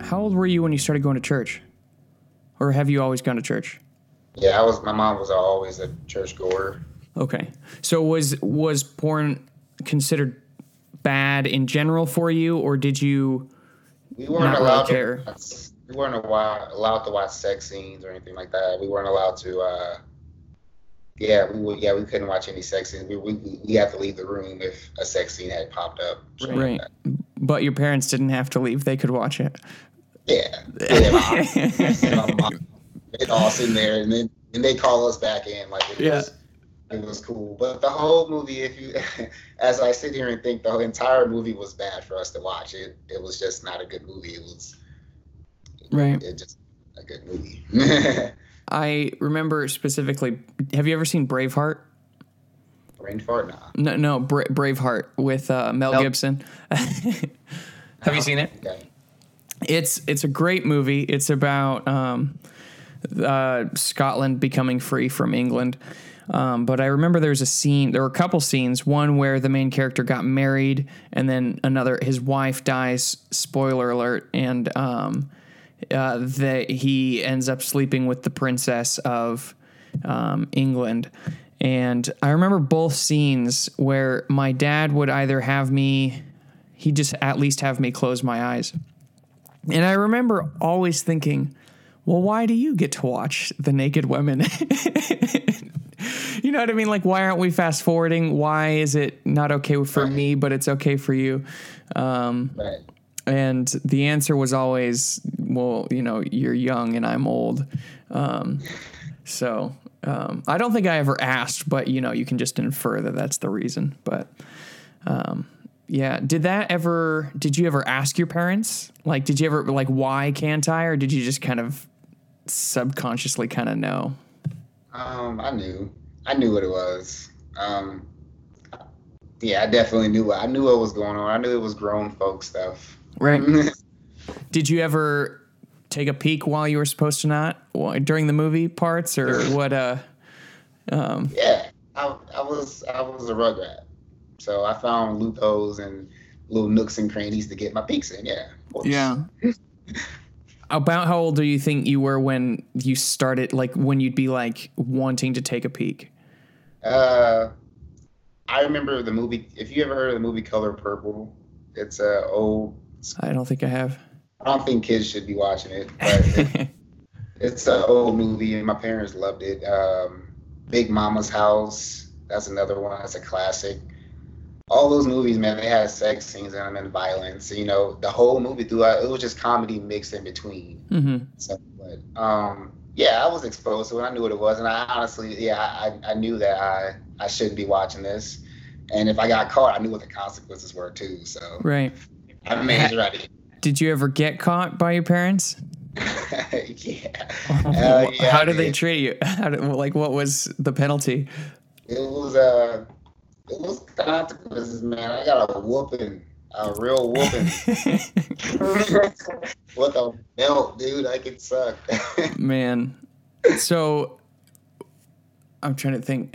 how old were you when you started going to church? Or have you always gone to church? Yeah, my mom was always a churchgoer. Okay. So was porn considered bad in general for you, or did you We weren't not really allowed to care? we weren't allowed to watch sex scenes or anything like that. We weren't allowed to we couldn't watch any sex scenes. We had to leave the room if a sex scene had popped up. Something Right. like But your parents didn't have to leave. They could watch it. that. Yeah, my mom, they'd all sitting there, and they call us back in. Like it was cool. But the whole movie, if you, as I sit here and think, the whole entire movie was bad for us to watch. It was just not a good movie. It just a good movie. I remember specifically. Have you ever seen Braveheart? Brain fart? Nah. No, Braveheart with Mel Gibson. Have you seen it? Okay. It's a great movie. It's about Scotland becoming free from England. But I remember there were a couple scenes, one where the main character got married and then his wife dies, spoiler alert, and he ends up sleeping with the princess of England. And I remember both scenes where my dad would either he'd just at least have me close my eyes. And I remember always thinking, well, why do you get to watch the naked women? You know what I mean? Like, why aren't we fast forwarding? Why is it not okay for me, but it's okay for you? Right. And the answer was always, well, you're young and I'm old. So I don't think I ever asked, but, you can just infer that that's the reason. But yeah. Did you ever ask your parents? Like, did you ever, like, why can't I? Or did you just kind of subconsciously kind of know? I knew what it was. Yeah, I definitely knew. I knew what was going on. I knew it was grown folk stuff. Right. Did you ever take a peek while you were supposed to not during the movie parts, or what? Yeah, I was a rugrat, so I found loopholes and little nooks and crannies to get my peeks in. Yeah. Yeah. About how old do you think you were when you started, like, when you'd be like wanting to take a peek? I remember the movie. If you ever heard of the movie Color Purple, it's old. I don't think I have. I don't think kids should be watching it, but it's an old movie, and my parents loved it. Big Mama's House, that's another one. That's a classic. All those movies, man, they had sex scenes in them and violence. The whole movie throughout, it was just comedy mixed in between. Mm-hmm. So, but yeah, I was exposed to it. I knew what it was, and I honestly, I knew that I shouldn't be watching this. And if I got caught, I knew what the consequences were too. So right, I made sure I did. Did you ever get caught by your parents? Yeah. How did they treat you? What was the penalty? It was consequences, man. I got a whooping, a real whooping. With a belt, dude. I could suck. Man. So I'm trying to think.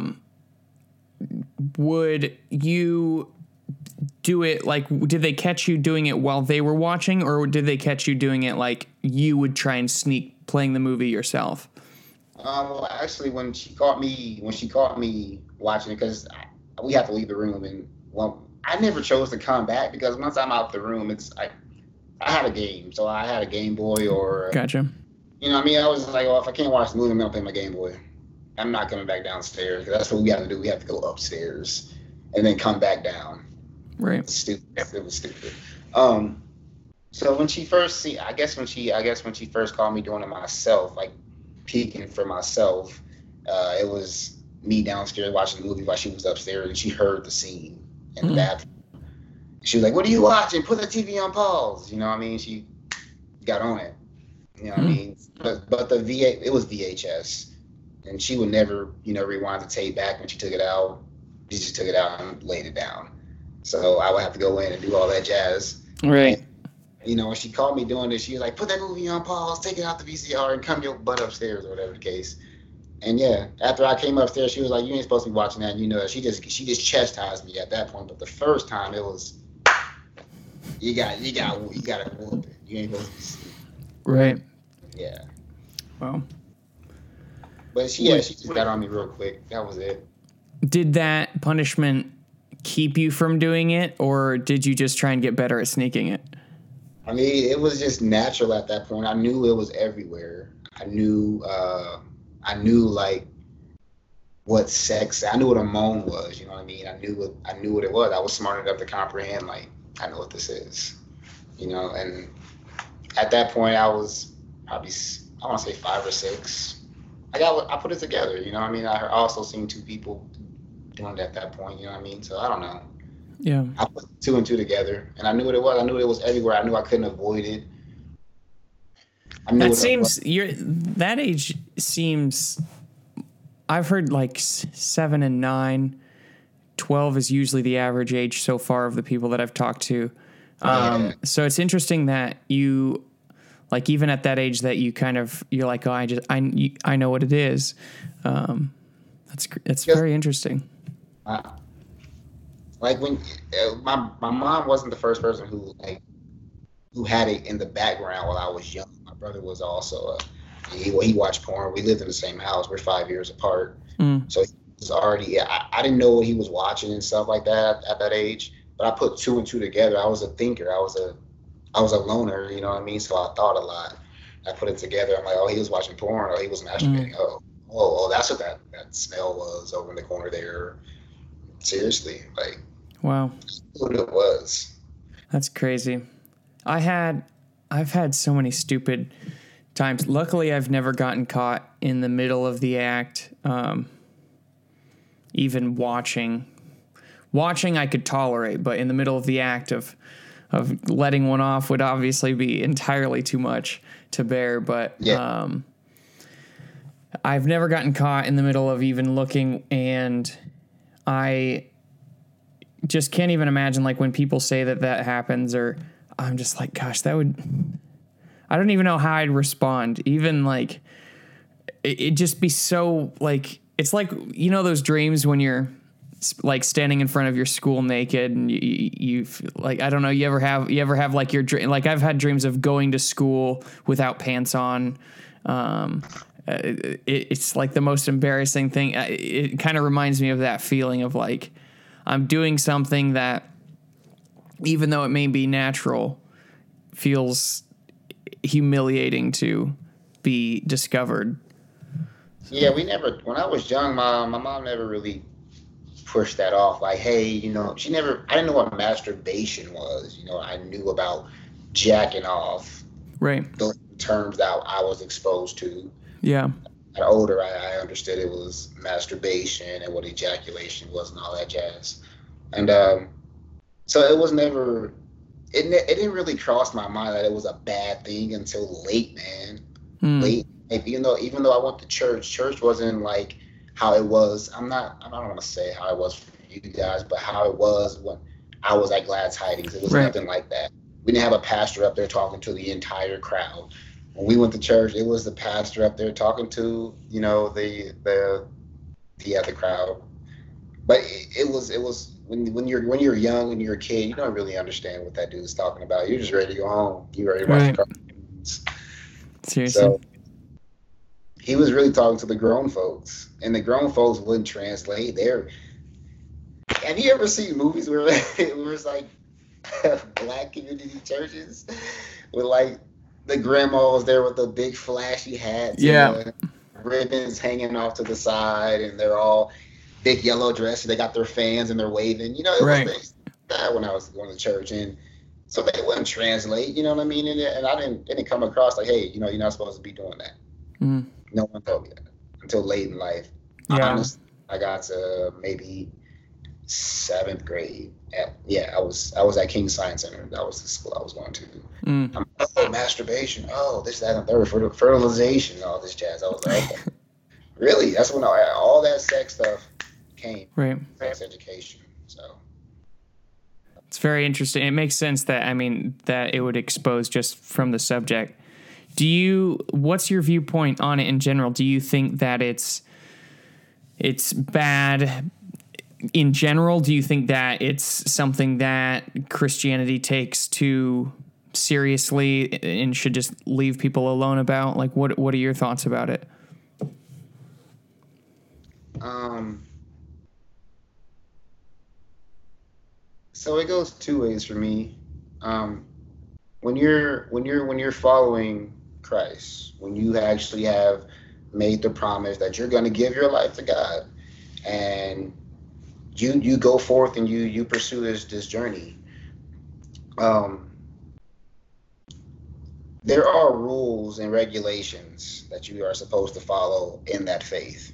Would you do it, like, did they catch you doing it while they were watching, or did they catch you doing it like you would try and sneak playing the movie yourself? Well, actually, when she caught me watching it, because we have to leave the room, and I never chose to come back, because once I'm out the room, I had a game, so I had a Game Boy or. Gotcha. You know what I mean? I was like, well, if I can't watch the movie, I'm gonna play my Game Boy. I'm not coming back downstairs, because that's what we have to do. We have to go upstairs and then come back down. Right. It was stupid. So when she first I guess when she first called me doing it myself, like peeking for myself, it was me downstairs watching the movie while she was upstairs, and she heard the scene in the bathroom. She was like, "What are you watching? Put the TV on pause." You know what I mean? She got on it. You know what I mean? But it was VHS, and she would never, rewind the tape back when she took it out. She just took it out and laid it down. So I would have to go in and do all that jazz. Right. And, when she called me doing this, she was like, "Put that movie on pause, take it out the VCR, and come your butt upstairs," or whatever the case. And yeah, after I came upstairs, she was like, "You ain't supposed to be watching that." And she just chastised me at that point. But the first time, it was you got to whoop it. You ain't supposed to be sleep. Right. Yeah. Well, But she just got on me real quick. That was it. did that punishment keep you from doing it, or did you just try and get better at sneaking it? I mean, it was just natural at that point. I knew it was everywhere. I knew like what sex. I knew what a moan was. You know what I mean? I knew what it was. I was smart enough to comprehend. Like, I know what this is. You know, and at that point, I was probably, I want to say 5 or 6. I put it together. You know what I mean? I also seen 2 people doing it at that point. You know what I mean? So I don't know. Yeah. I put 2 and 2 together, and I knew what it was. I knew it was everywhere. I knew I couldn't avoid it. That age seems. I've heard like 7 and 9. 12 is usually the average age so far of the people that I've talked to. So it's interesting that you, like, even at that age that you're like, oh, I know what it is. That's very interesting. Like when my mom wasn't the first person who had it in the background while I was young. My brother was also he watched porn. We lived in the same house. We're 5 years apart. So he was already. I didn't know what he was watching and stuff like that at that age. But I put 2 and 2 together. I was a thinker. I was a loner. You know what I mean? So I thought a lot. I put it together. I'm like, oh, he was watching porn. Oh, he was masturbating. Oh, that's what that smell was over in the corner there. Seriously, like, wow, what it was. That's crazy. I've had so many stupid times. Luckily, I've never gotten caught in the middle of the act. Even watching I could tolerate, but in the middle of the act of letting one off would obviously be entirely too much to bear. But I've never gotten caught in the middle of even looking, and I just can't even imagine, like, when people say that happens, or I'm just like, gosh, I don't even know how I'd respond. Even like, it'd just be so like, it's like, you know, those dreams when you're like standing in front of your school naked and you've like, I don't know, you ever have like your dream, like I've had dreams of going to school without pants on. It's like the most embarrassing thing. It kind of reminds me of that feeling of like, I'm doing something that, even though it may be natural, feels humiliating to be discovered. Yeah, when I was young, my mom never really pushed that off. Like, hey, you know, I didn't know what masturbation was. You know, I knew about jacking off. Right. Those terms that I was exposed to. Yeah. At older, I understood it was masturbation and what ejaculation was and all that jazz. And so it was never, it didn't really cross my mind that it was a bad thing until late, man. Late. Like, even though I went to church wasn't like how it was. I don't want to say how it was for you guys, but how it was when I was at Glad Tidings. It was nothing like that. We didn't have a pastor up there talking to the entire crowd. When we went to church, it was the pastor up there talking to, you know, the other crowd. But it was when you're young, when you're a kid, you don't really understand what that dude is talking about. You're just ready to go home. You're ready to watch the cartoons. Seriously. So he was really talking to the grown folks, and the grown folks wouldn't translate. Have you ever seen movies where it was like black community churches with like the grandmas there with the big flashy hats, and ribbons hanging off to the side, and they're all big yellow dresses. They got their fans and they're waving. You know, it was that when I was going to church, and so they wouldn't translate. You know what I mean? And I didn't come across like, hey, you know, you're not supposed to be doing that. No one told me that until late in life. Honestly, I got to maybe 7th grade. I was at King Science Center. That was the school I was going to. Masturbation. Oh, this, that, and third. Fertilization. All this jazz. I was like, okay. Really? That's when all that sex stuff came. Right. Sex education. So it's very interesting. It makes sense that it would expose just from the subject. What's your viewpoint on it in general? Do you think that it's bad in general, do you think that it's something that Christianity takes too seriously and should just leave people alone about? Like, what are your thoughts about it? So it goes two ways for me. When you're following Christ, when you actually have made the promise that you're going to give your life to God, and you go forth and you pursue this journey. There are rules and regulations that you are supposed to follow in that faith.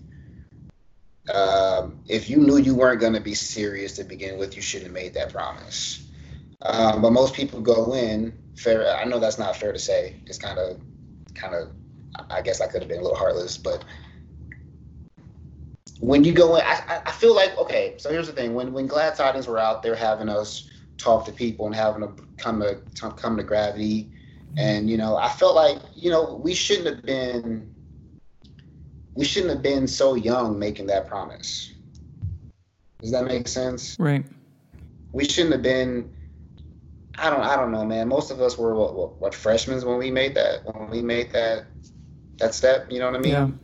If you knew you weren't going to be serious to begin with, you shouldn't have made that promise. But most people go in fair. I know that's not fair to say. It's kind of. I guess I could have been a little heartless, but when you go in, I feel like, okay. So here's the thing: when Glad Tidings were out there having us talk to people and having them come to Gravity, and I felt like we shouldn't have been so young making that promise. Does that make sense? Right. We shouldn't have been. I don't know, man. Most of us were what freshmen when we made that step. You know what I mean?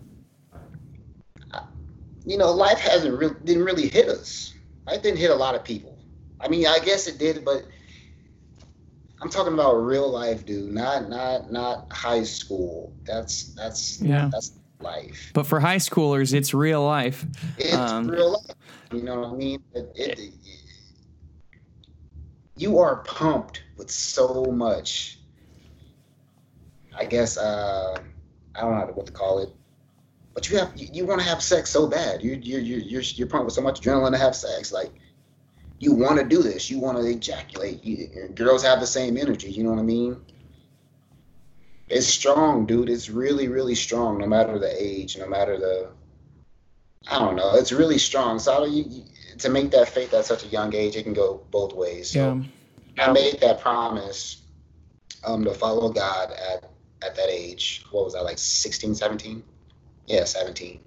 Yeah. Life didn't really hit us. Life didn't hit a lot of people. I mean, I guess it did, but I'm talking about real life, dude. Not high school. That's life. But for high schoolers, it's real life. It's real life. You know what I mean? You are pumped with so much. I guess I don't know what to call it, but you want to have sex so bad. You're pumped with so much adrenaline to have sex. Like, you want to do this. You want to ejaculate. Girls have the same energy. You know what I mean? It's strong, dude. It's really, really strong. No matter the age, no matter I don't know. It's really strong. So to make that faith at such a young age, it can go both ways. So I made that promise to follow God at that age. What was I, like 16, 17? Yeah, 17.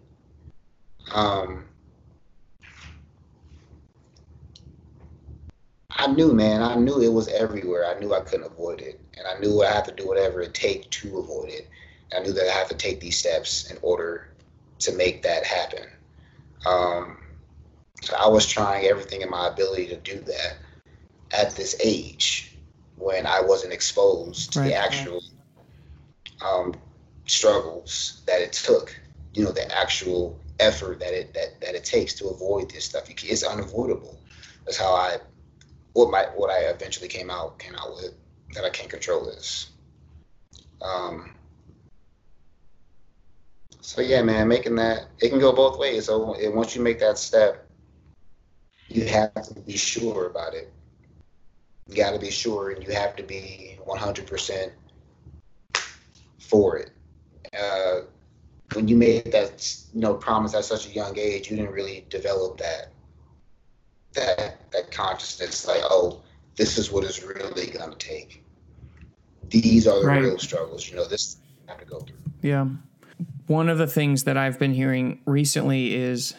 I knew it was everywhere. I knew I couldn't avoid it. And I knew I had to do whatever it takes to avoid it. I knew that I had to take these steps in order to make that happen. So I was trying everything in my ability to do that at this age when I wasn't exposed to the actual struggles that it took, the actual effort that it takes to avoid this stuff. It's unavoidable. That's how what I eventually came out with, that I can't control this. So yeah, man, making that, it can go both ways. So once you make that step, you have to be sure about it. You got to be sure, and you have to be 100% for it. When you made that, promise at such a young age, you didn't really develop that consciousness, like, oh, this is what it's really gonna take. These are the real struggles. This you have to go through. Yeah. One of the things that I've been hearing recently is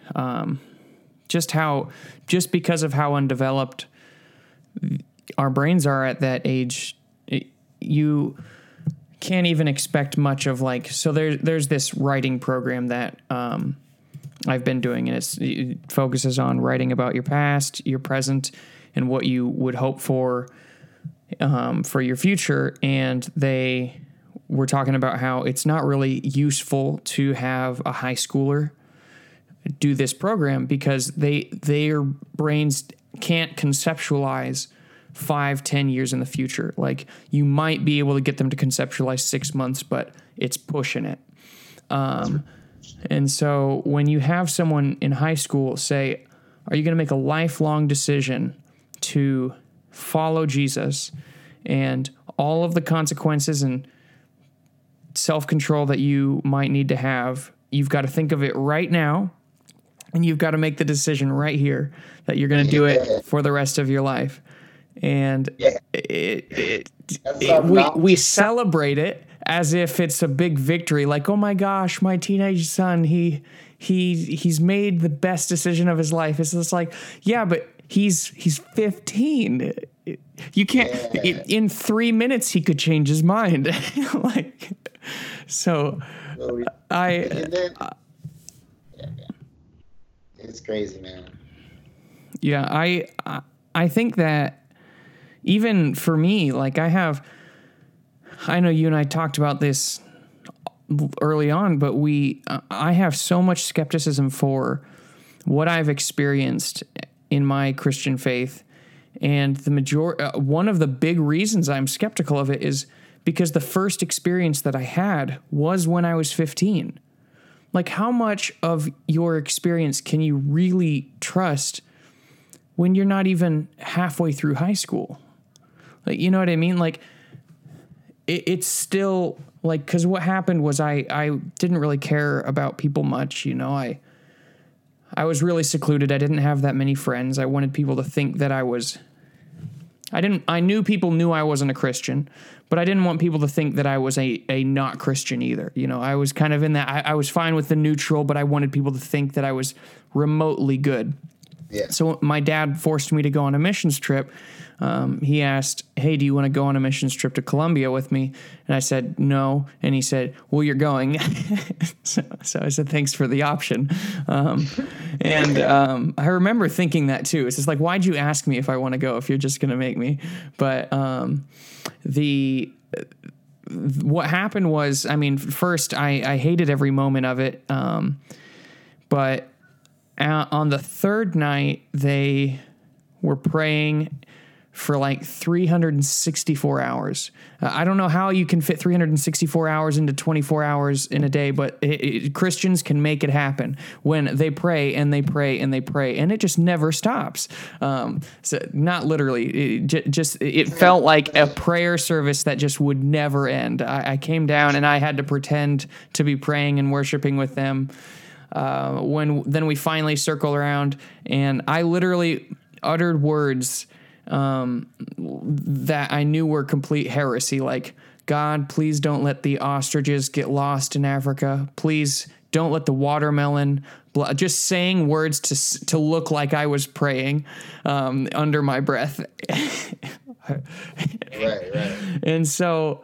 just because of how undeveloped our brains are at that age, you can't even expect much of, like, so there's this writing program that I've been doing, and it focuses on writing about your past, your present, and what you would hope for your future. And they were talking about how it's not really useful to have a high schooler do this program because their brains can't conceptualize 5-10 years in the future. Like, you might be able to get them to conceptualize 6 months, but it's pushing it. And so when you have someone in high school say, are you going to make a lifelong decision to follow Jesus, and all of the consequences and self-control that you might need to have, you've got to think of it right now, and you've got to make the decision right here that you're going to do it for the rest of your life. And we celebrate it as if it's a big victory. Like, oh my gosh, my teenage son, he's made the best decision of his life. It's just like, yeah, but he's 15. You can't, in 3 minutes, he could change his mind. Like, so it's crazy, man. Yeah. I think that even for me, like I know you and I talked about this early on, but I have so much skepticism for what I've experienced in my Christian faith. And one of the big reasons I'm skeptical of it is because the first experience that I had was when I was 15. Like, how much of your experience can you really trust when you're not even halfway through high school? Like, you know what I mean? Like, it's still like, because what happened was I didn't really care about people much. You know, I was really secluded. I didn't have that many friends. I wanted people to think that I knew people knew I wasn't a Christian, but I didn't want people to think that I was a not Christian either. You know, I was kind of in that, I was fine with the neutral, but I wanted people to think that I was remotely good. Yeah. So my dad forced me to go on a missions trip. He asked, hey, do you want to go on a missions trip to Colombia with me? And I said, no. And he said, well, you're going. so I said, thanks for the option. I remember thinking that too. It's just like, why'd you ask me if I want to go, if you're just going to make me? But what happened was, I mean, first I hated every moment of it. But on the third night, they were praying for like 364 hours. I don't know how you can fit 364 hours into 24 hours in a day, but Christians can make it happen when they pray and they pray and they pray, and it just never stops. So not literally, it felt like a prayer service that just would never end. I came down and I had to pretend to be praying and worshiping with them. Then we finally circled around, and I literally uttered words that I knew were complete heresy, like, God, please don't let the ostriches get lost in Africa. Please don't let the watermelon, just saying words to look like I was praying under my breath. Right. And so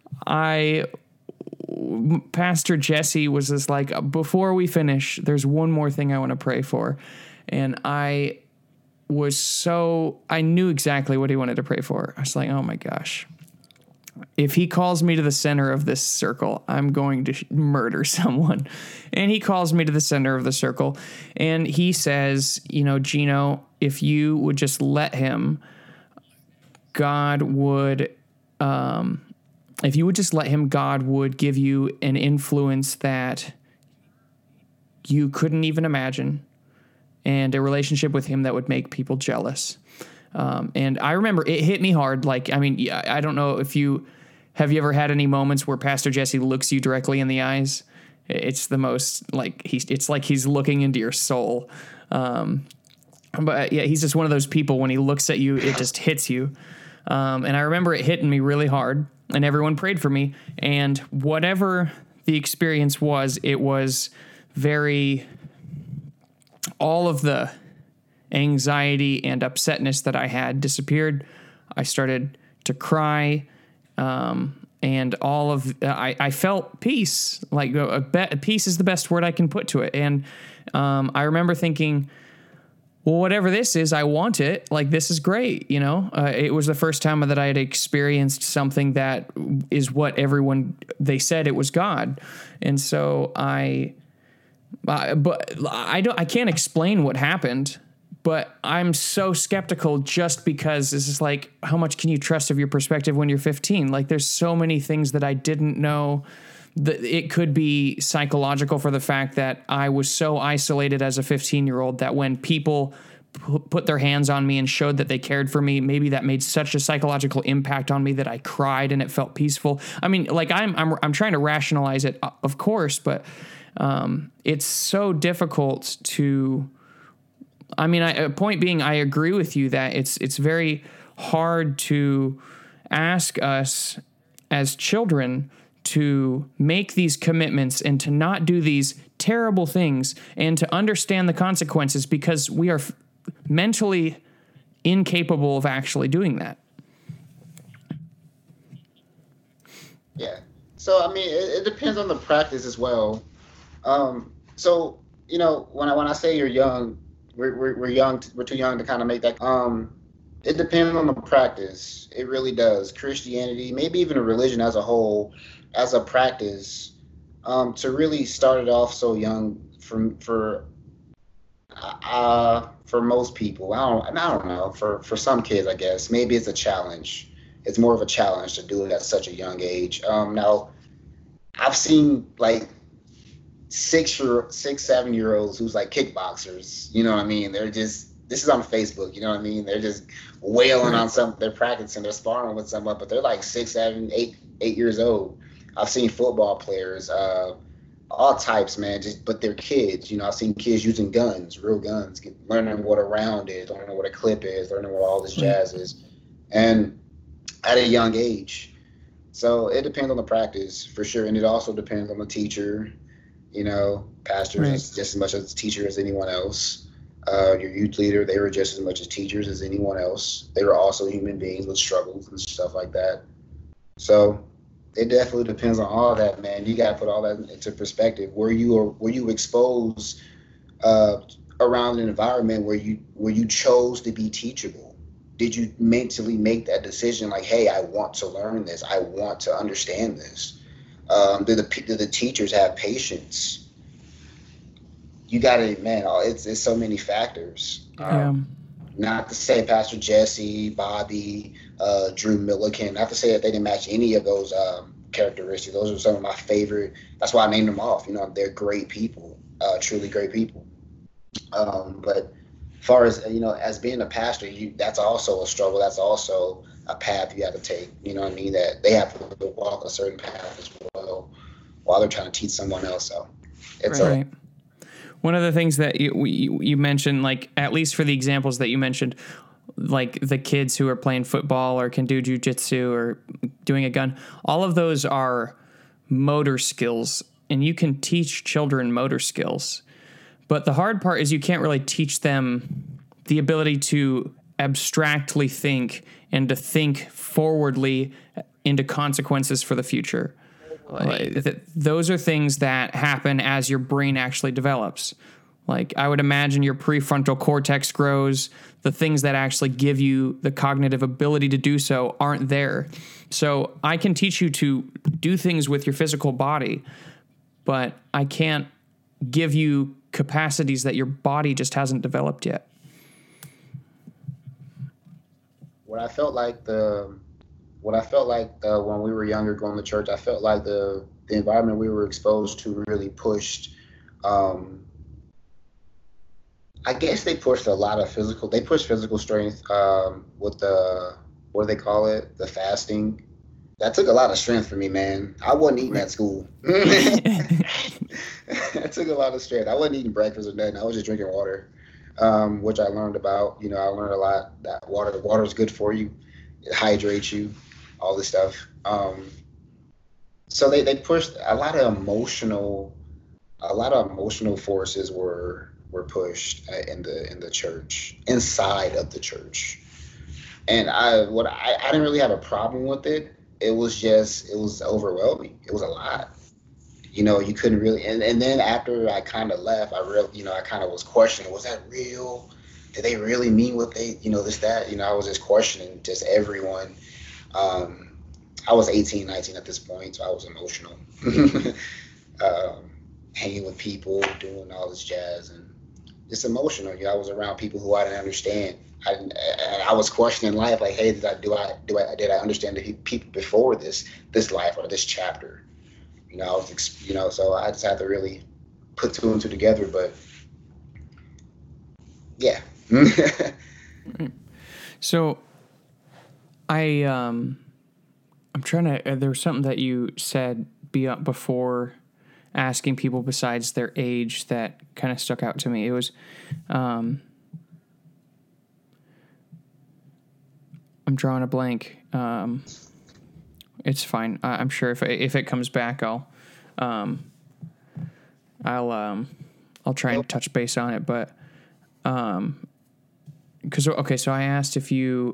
Pastor Jesse was just like, before we finish, there's one more thing I want to pray for. And I knew exactly what he wanted to pray for. I was like, oh my gosh, if he calls me to the center of this circle, I'm going to murder someone. And he calls me to the center of the circle, and he says, you know, Gino, if you would just let him, God would, if you would just let him, God would give you an influence that you couldn't even imagine, and a relationship with him that would make people jealous. And I remember it hit me hard. Like, I mean, I don't know if have you ever had any moments where Pastor Jesse looks you directly in the eyes? It's the most like it's like he's looking into your soul. But yeah, he's just one of those people, when he looks at you, it just hits you. And I remember it hitting me really hard, and everyone prayed for me. And whatever the experience was, it was all of the anxiety and upsetness that I had disappeared. I started to cry, and I felt peace. Like peace is the best word I can put to it. And I remember thinking, well, whatever this is, I want it. Like, this is great. You know, it was the first time that I had experienced something that is what they said it was God. And so I can't explain what happened, but I'm so skeptical just because this is like, how much can you trust of your perspective when you're 15? Like, there's so many things that I didn't know. That it could be psychological for the fact that I was so isolated as a 15-year-old that when people put their hands on me and showed that they cared for me, maybe that made such a psychological impact on me that I cried and it felt peaceful. I mean, like, I'm trying to rationalize it, of course, but it's so difficult to. I mean, point being, I agree with you that it's very hard to ask us as children to make these commitments and to not do these terrible things and to understand the consequences because we are mentally incapable of actually doing that. Yeah. So I mean, it depends on the practice as well. So when I say you're young, we're young. We're too young to kind of make that. It depends on the practice. It really does. Christianity, maybe even a religion as a whole, as a practice, to really start it off so young for most people. I don't know. For some kids, I guess maybe it's a challenge. It's more of a challenge to do it at such a young age. Now, I've seen like 7-year-olds who's like kickboxers. You know what I mean? They're just, this is on Facebook. You know what I mean? They're just wailing on something. They're practicing. They're sparring with someone, but they're like 6, 7, 8 years old. I've seen football players, all types, man. But they're kids. I've seen kids using guns, real guns, learning what a round is, learning what a clip is, learning what all this jazz is, and at a young age. So it depends on the practice for sure, and it also depends on the teacher. Pastors is just as much as a teacher as anyone else. Your youth leader, they were just as much as teachers as anyone else. They were also human beings with struggles and stuff like that. So it definitely depends on all that, man. You got to put all that into perspective. Were you exposed around an environment where you chose to be teachable? Did you mentally make that decision like, hey, I want to learn this. I want to understand this. Do the teachers have patience? You got to, man, it's so many factors. Not to say Pastor Jesse, Bobby, Drew Milliken, not to say that they didn't match any of those characteristics. Those are some of my favorite. That's why I named them off. They're great people, truly great people. But as far as, as being a pastor, that's also a struggle. That's also a path you have to take. You know what I mean? That they have to walk a certain path as well while they're trying to teach someone else. So it's right. One of the things that you mentioned, like at least for the examples that you mentioned, like the kids who are playing football or can do jujitsu or doing a gun, all of those are motor skills, and you can teach children motor skills. But the hard part is you can't really teach them the ability to abstractly think and to think forwardly into consequences for the future. Those are things that happen as your brain actually develops. Like I would imagine your prefrontal cortex grows. The things that actually give you the cognitive ability to do so aren't there. So I can teach you to do things with your physical body, but I can't give you capacities that your body just hasn't developed yet. What I felt like when we were younger going to church, I felt like the environment we were exposed to really pushed, I guess they pushed physical strength with what do they call it? The fasting. That took a lot of strength for me, man. I wasn't eating at school. That took a lot of strength. I wasn't eating breakfast or nothing. I was just drinking water, which I learned about. I learned a lot that water is good for you. It hydrates you, all this stuff. So they pushed a lot of emotional forces were pushed in the church, inside of the church. And I didn't really have a problem with it. It was overwhelming. It was a lot. You couldn't really, and then after I kind of left, I kind of was questioning, was that real? Did they really mean what they, this, that, I was just questioning just everyone. I was 18, 19 at this point, so I was emotional. Hanging with people, doing all this jazz, and it's emotional. I was around people who I didn't understand. I was questioning life, like, hey, did I understand the people before this life or this chapter? So I just had to really put two and two together. But yeah. So I'm trying to. There was something that you said before asking people besides their age that kind of stuck out to me. It was, I'm drawing a blank. it's fine. I'm sure if it comes back, um, I'll try and touch base on it. But so I asked if you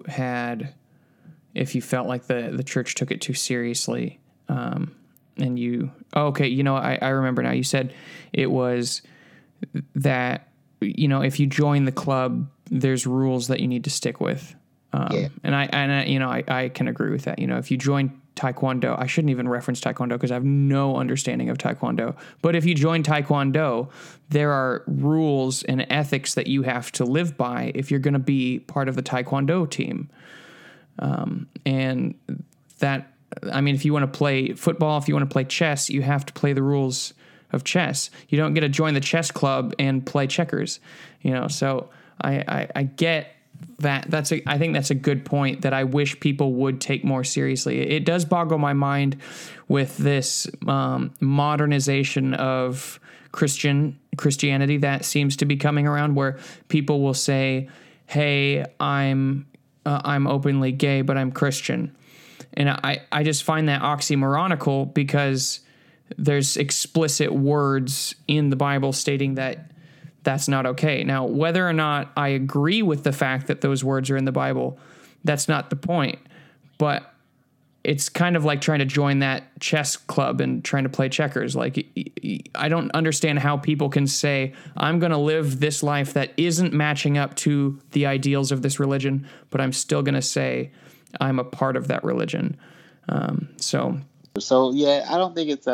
felt like the church took it too seriously, and I remember now. You said it was that, if you join the club, there's rules that you need to stick with. And I can agree with that. If you join Taekwondo, I shouldn't even reference Taekwondo because I have no understanding of Taekwondo. But if you join Taekwondo, there are rules and ethics that you have to live by if you're going to be part of the Taekwondo team. And that, if you want to play football, if you want to play chess, you have to play the rules of chess. You don't get to join the chess club and play checkers, so I get that. I think that's a good point that I wish people would take more seriously. It does boggle my mind with this modernization of Christianity that seems to be coming around, where people will say, hey, I'm openly gay, but I'm Christian. And I just find that oxymoronical because there's explicit words in the Bible stating that that's not okay. Now, whether or not I agree with the fact that those words are in the Bible, that's not the point. But it's kind of like trying to join that chess club and trying to play checkers. Like, I don't understand how people can say, I'm going to live this life that isn't matching up to the ideals of this religion, but I'm still going to say I'm a part of that religion. So yeah, I don't think it's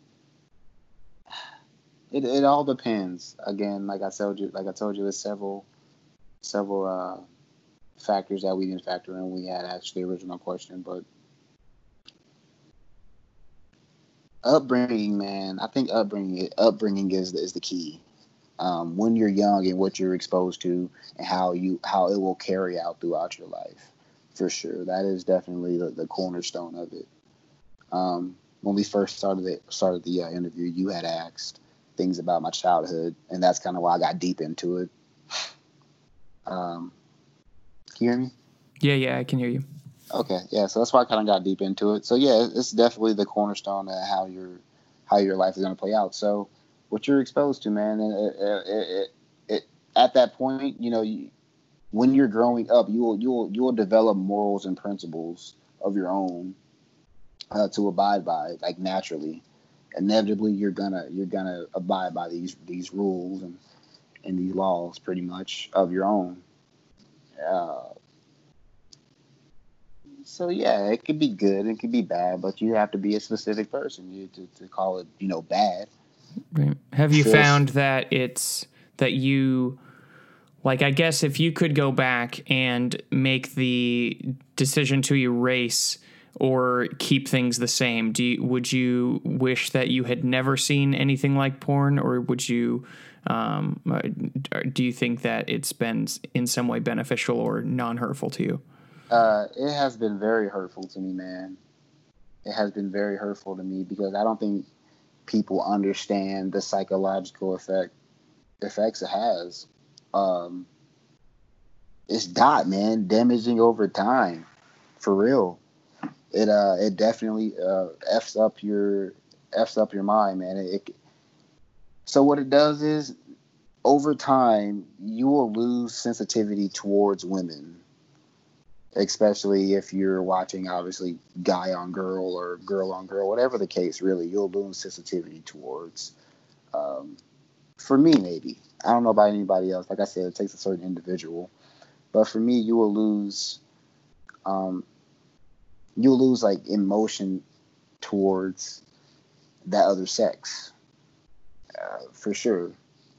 it all depends. Again, like I told you, there's several factors that we didn't factor in. We had actually the original question, but upbringing, man. I think upbringing is the key. When you're young and what you're exposed to and how it will carry out throughout your life, for sure. That is definitely the cornerstone of it. When we first started the interview, you had asked things about my childhood, and that's kind of why I got deep into it. Can you hear me? Yeah, I can hear you. Okay, yeah, so that's why I kind of got deep into it. So yeah, it's definitely the cornerstone of how your life is going to play out. So what you're exposed to, man, and it at that point, when you're growing up, you'll develop morals and principles of your own to abide by, like naturally. Inevitably, you're gonna abide by these rules and these laws, pretty much, of your own. So yeah, it could be good, it could be bad, but you have to be a specific person to call it, bad. Right. Have you found that it's that you, like, I guess if you could go back and make the decision to erase or keep things the same, would you wish that you had never seen anything like porn, or would you, do you think that it's been in some way beneficial or non-hurtful to you? It has been very hurtful to me, man. It has been very hurtful to me because I don't think people understand the psychological effects it has. It's damaging over time, for real. It definitely f's up your mind, man. So what it does is, over time, you will lose sensitivity towards women, especially if you're watching, obviously, guy on girl or girl on girl, whatever the case. Really, you'll lose sensitivity towards. For me, maybe, I don't know about anybody else. Like I said, it takes a certain individual, but for me, you will lose. You'll lose like emotion towards that other sex, for sure.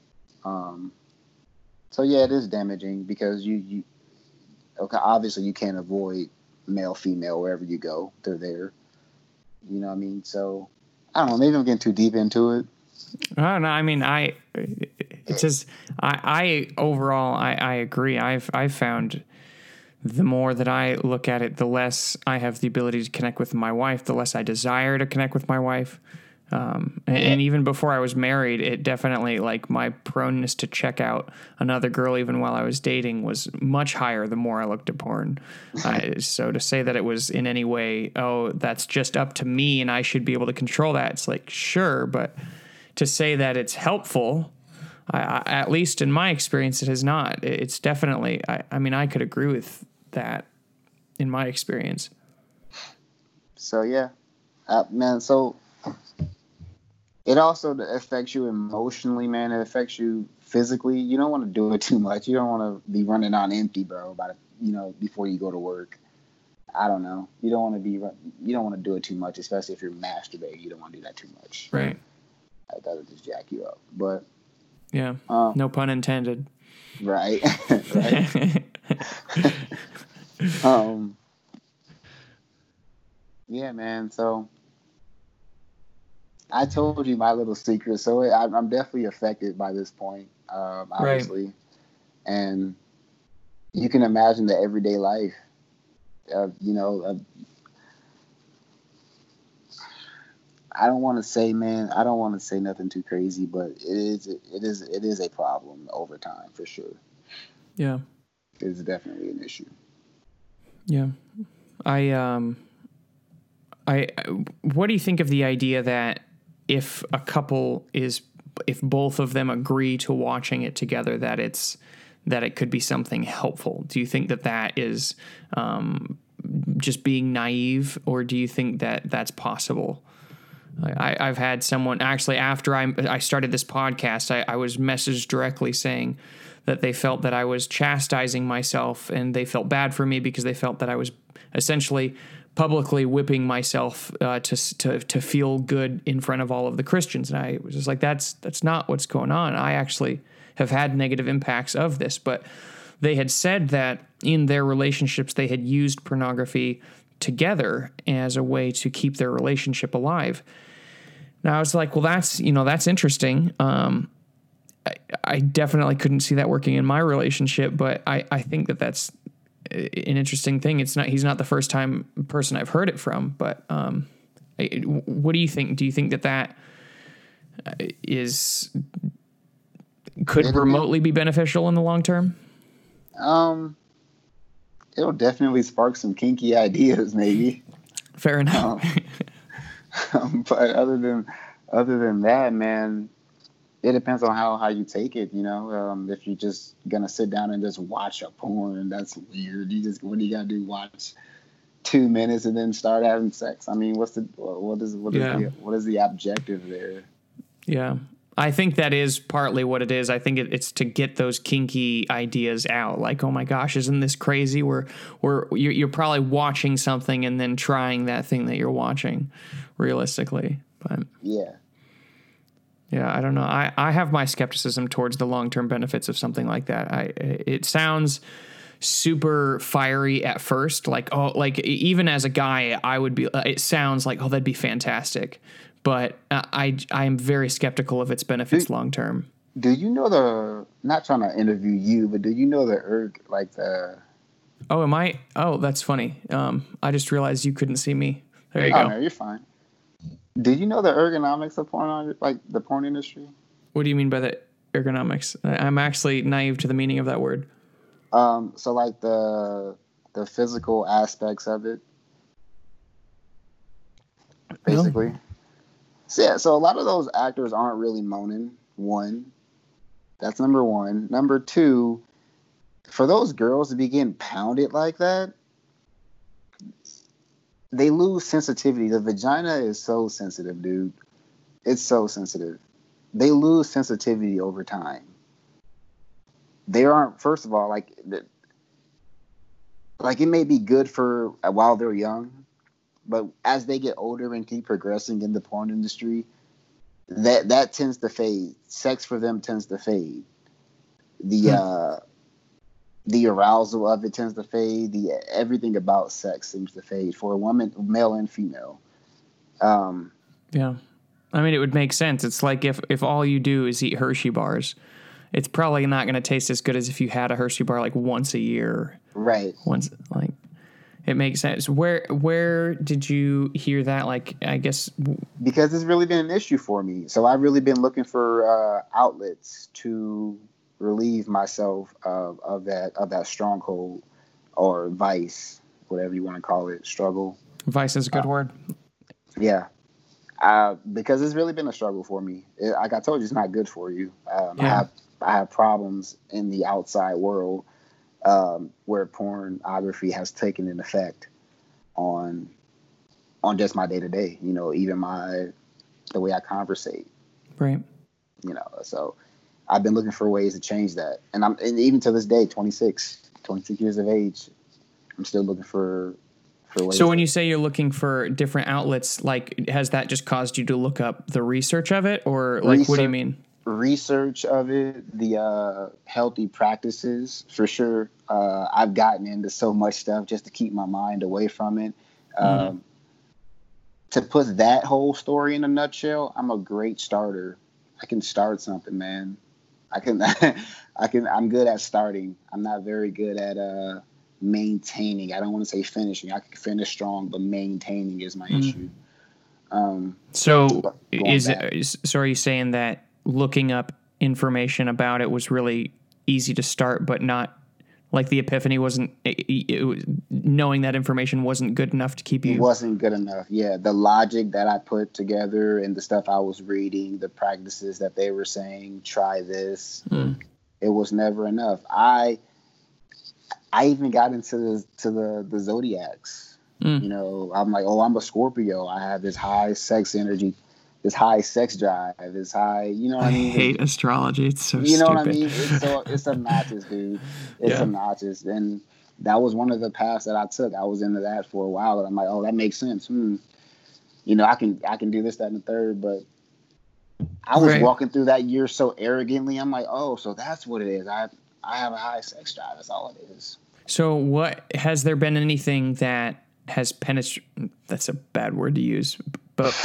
So yeah, it is damaging because you obviously you can't avoid male, female, wherever you go, they're there. You know what I mean? So I don't know, maybe I'm getting too deep into it. I don't know. It's just, I overall, I agree. I've found the more that I look at it, the less I have the ability to connect with my wife, the less I desire to connect with my wife. And even before I was married, it definitely, like, my proneness to check out another girl even while I was dating was much higher the more I looked at porn. So to say that it was in any way, oh, that's just up to me and I should be able to control that, it's like, sure, but to say that it's helpful, at least in my experience, it is not. It's definitely, I mean, I could agree with that in my experience. So, yeah. Man, so it also affects you emotionally, man. It affects you physically. You don't want to do it too much. You don't want to be running on empty, bro, before you go to work. I don't know. You don't want to do it too much, especially if you're masturbating. You don't want to do that too much. Right. That'll just jack you up. But yeah, no pun intended. Right. Right. Yeah, man. So I told you my little secret. So I'm definitely affected by this point, obviously. Right. And you can imagine the everyday life. I don't want to say, man. I don't want to say nothing too crazy, but it is a problem over time for sure. Yeah, it's definitely an issue. Yeah, what do you think of the idea that if a couple if both of them agree to watching it together, that it could be something helpful? Do you think that is just being naive, or do you think that that's possible? I've had someone actually, after I started this podcast, I was messaged directly saying that they felt that I was chastising myself, and they felt bad for me because they felt that I was essentially publicly whipping myself to feel good in front of all of the Christians. And I was just like, that's not what's going on. I actually have had negative impacts of this, but they had said that in their relationships they had used pornography together as a way to keep their relationship alive. Now I was like, well, that's interesting. I definitely couldn't see that working in my relationship, but I think that's an interesting thing. He's not the first person I've heard it from, but what do you think? Do you think that could remotely be beneficial in the long term? It'll definitely spark some kinky ideas, maybe. Fair enough. But other than that, man, it depends on how you take it. If you're just gonna sit down and just watch a porn, that's weird. What do you gotta do? Watch 2 minutes and then start having sex? I mean, what is the objective there? Yeah. I think that is partly what it is. I think it's to get those kinky ideas out. Like, oh my gosh, isn't this crazy? You're probably watching something and then trying that thing that you're watching, realistically. But yeah, I don't know. I have my skepticism towards the long-term benefits of something like that. It sounds super fiery at first, like even as a guy, I would be. It sounds like, oh, that'd be fantastic. But I am very skeptical of its benefits long term. Do you know not trying to interview you, but do you know the Oh, am I? Oh, that's funny. I just realized you couldn't see me. There you go. No, you're fine. Did you know the ergonomics of porn, like the porn industry? What do you mean by the ergonomics? I'm actually naive to the meaning of that word. So like the physical aspects of it, basically. No. So a lot of those actors aren't really moaning. One, that's number one. Number two, for those girls to be getting pounded like that, they lose sensitivity. The vagina is so sensitive, dude. It's so sensitive. They lose sensitivity over time. They aren't, first of all, like it may be good for while they're young, but as they get older and keep progressing in the porn industry, that tends to fade. Sex for them tends to fade. The arousal of it tends to fade. Everything about sex seems to fade for a woman, male and female. Yeah, I mean, it would make sense. It's like if all you do is eat Hershey bars, it's probably not going to taste as good as if you had a Hershey bar like once a year. Right. It makes sense. Where did you hear that? Like, I guess Because it's really been an issue for me. So I've really been looking for outlets to relieve myself of that stronghold or vice, whatever you want to call it, struggle. vice is a good word. Yeah. Because it's really been a struggle for me. Like I told you, it's not good for you. Yeah. I have problems in the outside world where pornography has taken an effect on just my day to day. You know, even the way I conversate. Right. You know, so I've been looking for ways to change that, and even to this day, 26 years of age, I'm still looking for ways. So when you say you're looking for different outlets, like, has that just caused you to look up the research of it, or like, what do you mean? Research of it, the healthy practices, for sure. I've gotten into so much stuff just to keep my mind away from it. To put that whole story in a nutshell, I'm a great starter. I can start something, man. I'm good at starting. I'm not very good at maintaining. I don't want to say finishing. I can finish strong, but maintaining is my issue. So are you saying that looking up information about it was really easy to start, but not, like, the epiphany wasn't, knowing that information wasn't good enough to keep you? It wasn't good enough. Yeah, the logic that I put together and the stuff I was reading, the practices that they were saying, try this. It was never enough. I even got into the zodiacs. You know, I'm like, oh, I'm a Scorpio. I have this high sex energy, this high sex drive, this high, you know what I mean? I hate astrology. It's so you know stupid. what I mean? It's obnoxious, dude. It's obnoxious. And that was one of the paths that I took. I was into that for a while, and I'm like, oh, that makes sense. You know, I can do this, that, and the third. But I was walking through that year so arrogantly. I'm like, oh, so that's what it is. I have a high sex drive. That's all it is. So has there been anything that has penetrated? That's a bad word to use, but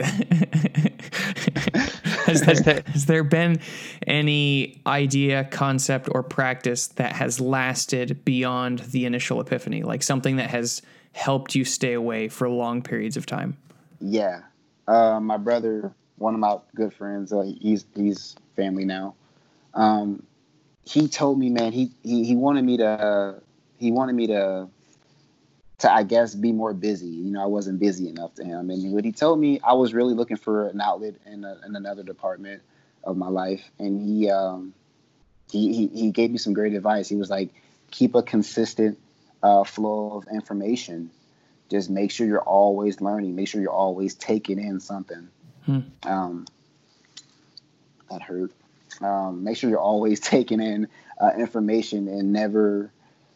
has there been any idea, concept, or practice that has lasted beyond the initial epiphany? Like something that has helped you stay away for long periods of time? Yeah. My brother, one of my good friends, he's family now. He told me, man, he wanted me to I guess be more busy. You know, I wasn't busy enough to him. And what he told me, I was really looking for an outlet in another department of my life. And he gave me some great advice. He was like, keep a consistent flow of information. Just make sure you're always learning. Make sure you're always taking in something. That hurt. Make sure you're always taking in information and never,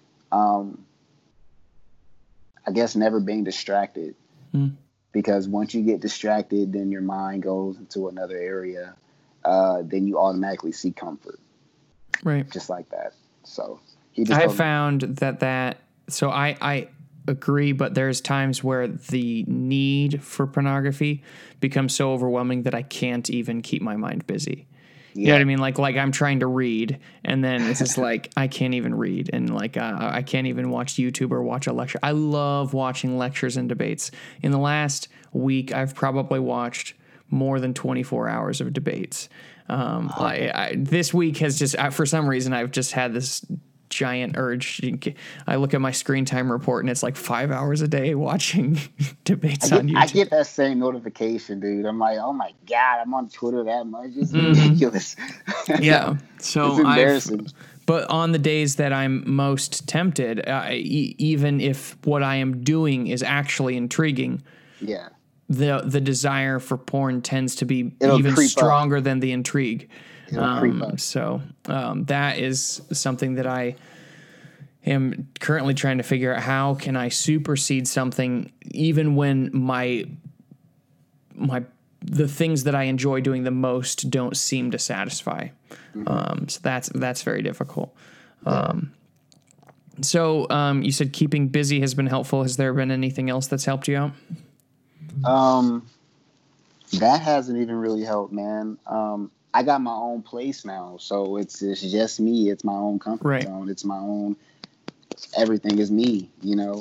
never being distracted. Because once you get distracted, then your mind goes into another area. Then you automatically seek comfort. Right. Just like that. So I have found that. So I agree, but there's times where the need for pornography becomes so overwhelming that I can't even keep my mind busy. You know what I mean? Like I'm trying to read, and then it's just like I can't even read, and like I can't even watch YouTube or watch a lecture. I love watching lectures and debates. In the last week, I've probably watched more than 24 hours of debates. This week has just, for some reason, I've just had this giant urge. I look at my screen time report, and it's like 5 hours a day watching debates on YouTube. I get that same notification, dude. I'm like, oh my God, I'm on Twitter that much. It's ridiculous. Yeah. So it's embarrassing. But on the days that I'm most tempted, even if what I am doing is actually intriguing, the desire for porn tends to be even stronger than the intrigue. So that is something that I am currently trying to figure out. How can I supersede something even when the things that I enjoy doing the most don't seem to satisfy? So that's very difficult. So you said keeping busy has been helpful. Has there been anything else that's helped you out? That hasn't even really helped, man. I got my own place now, so it's just me. It's my own comfort zone. It's my own everything is me,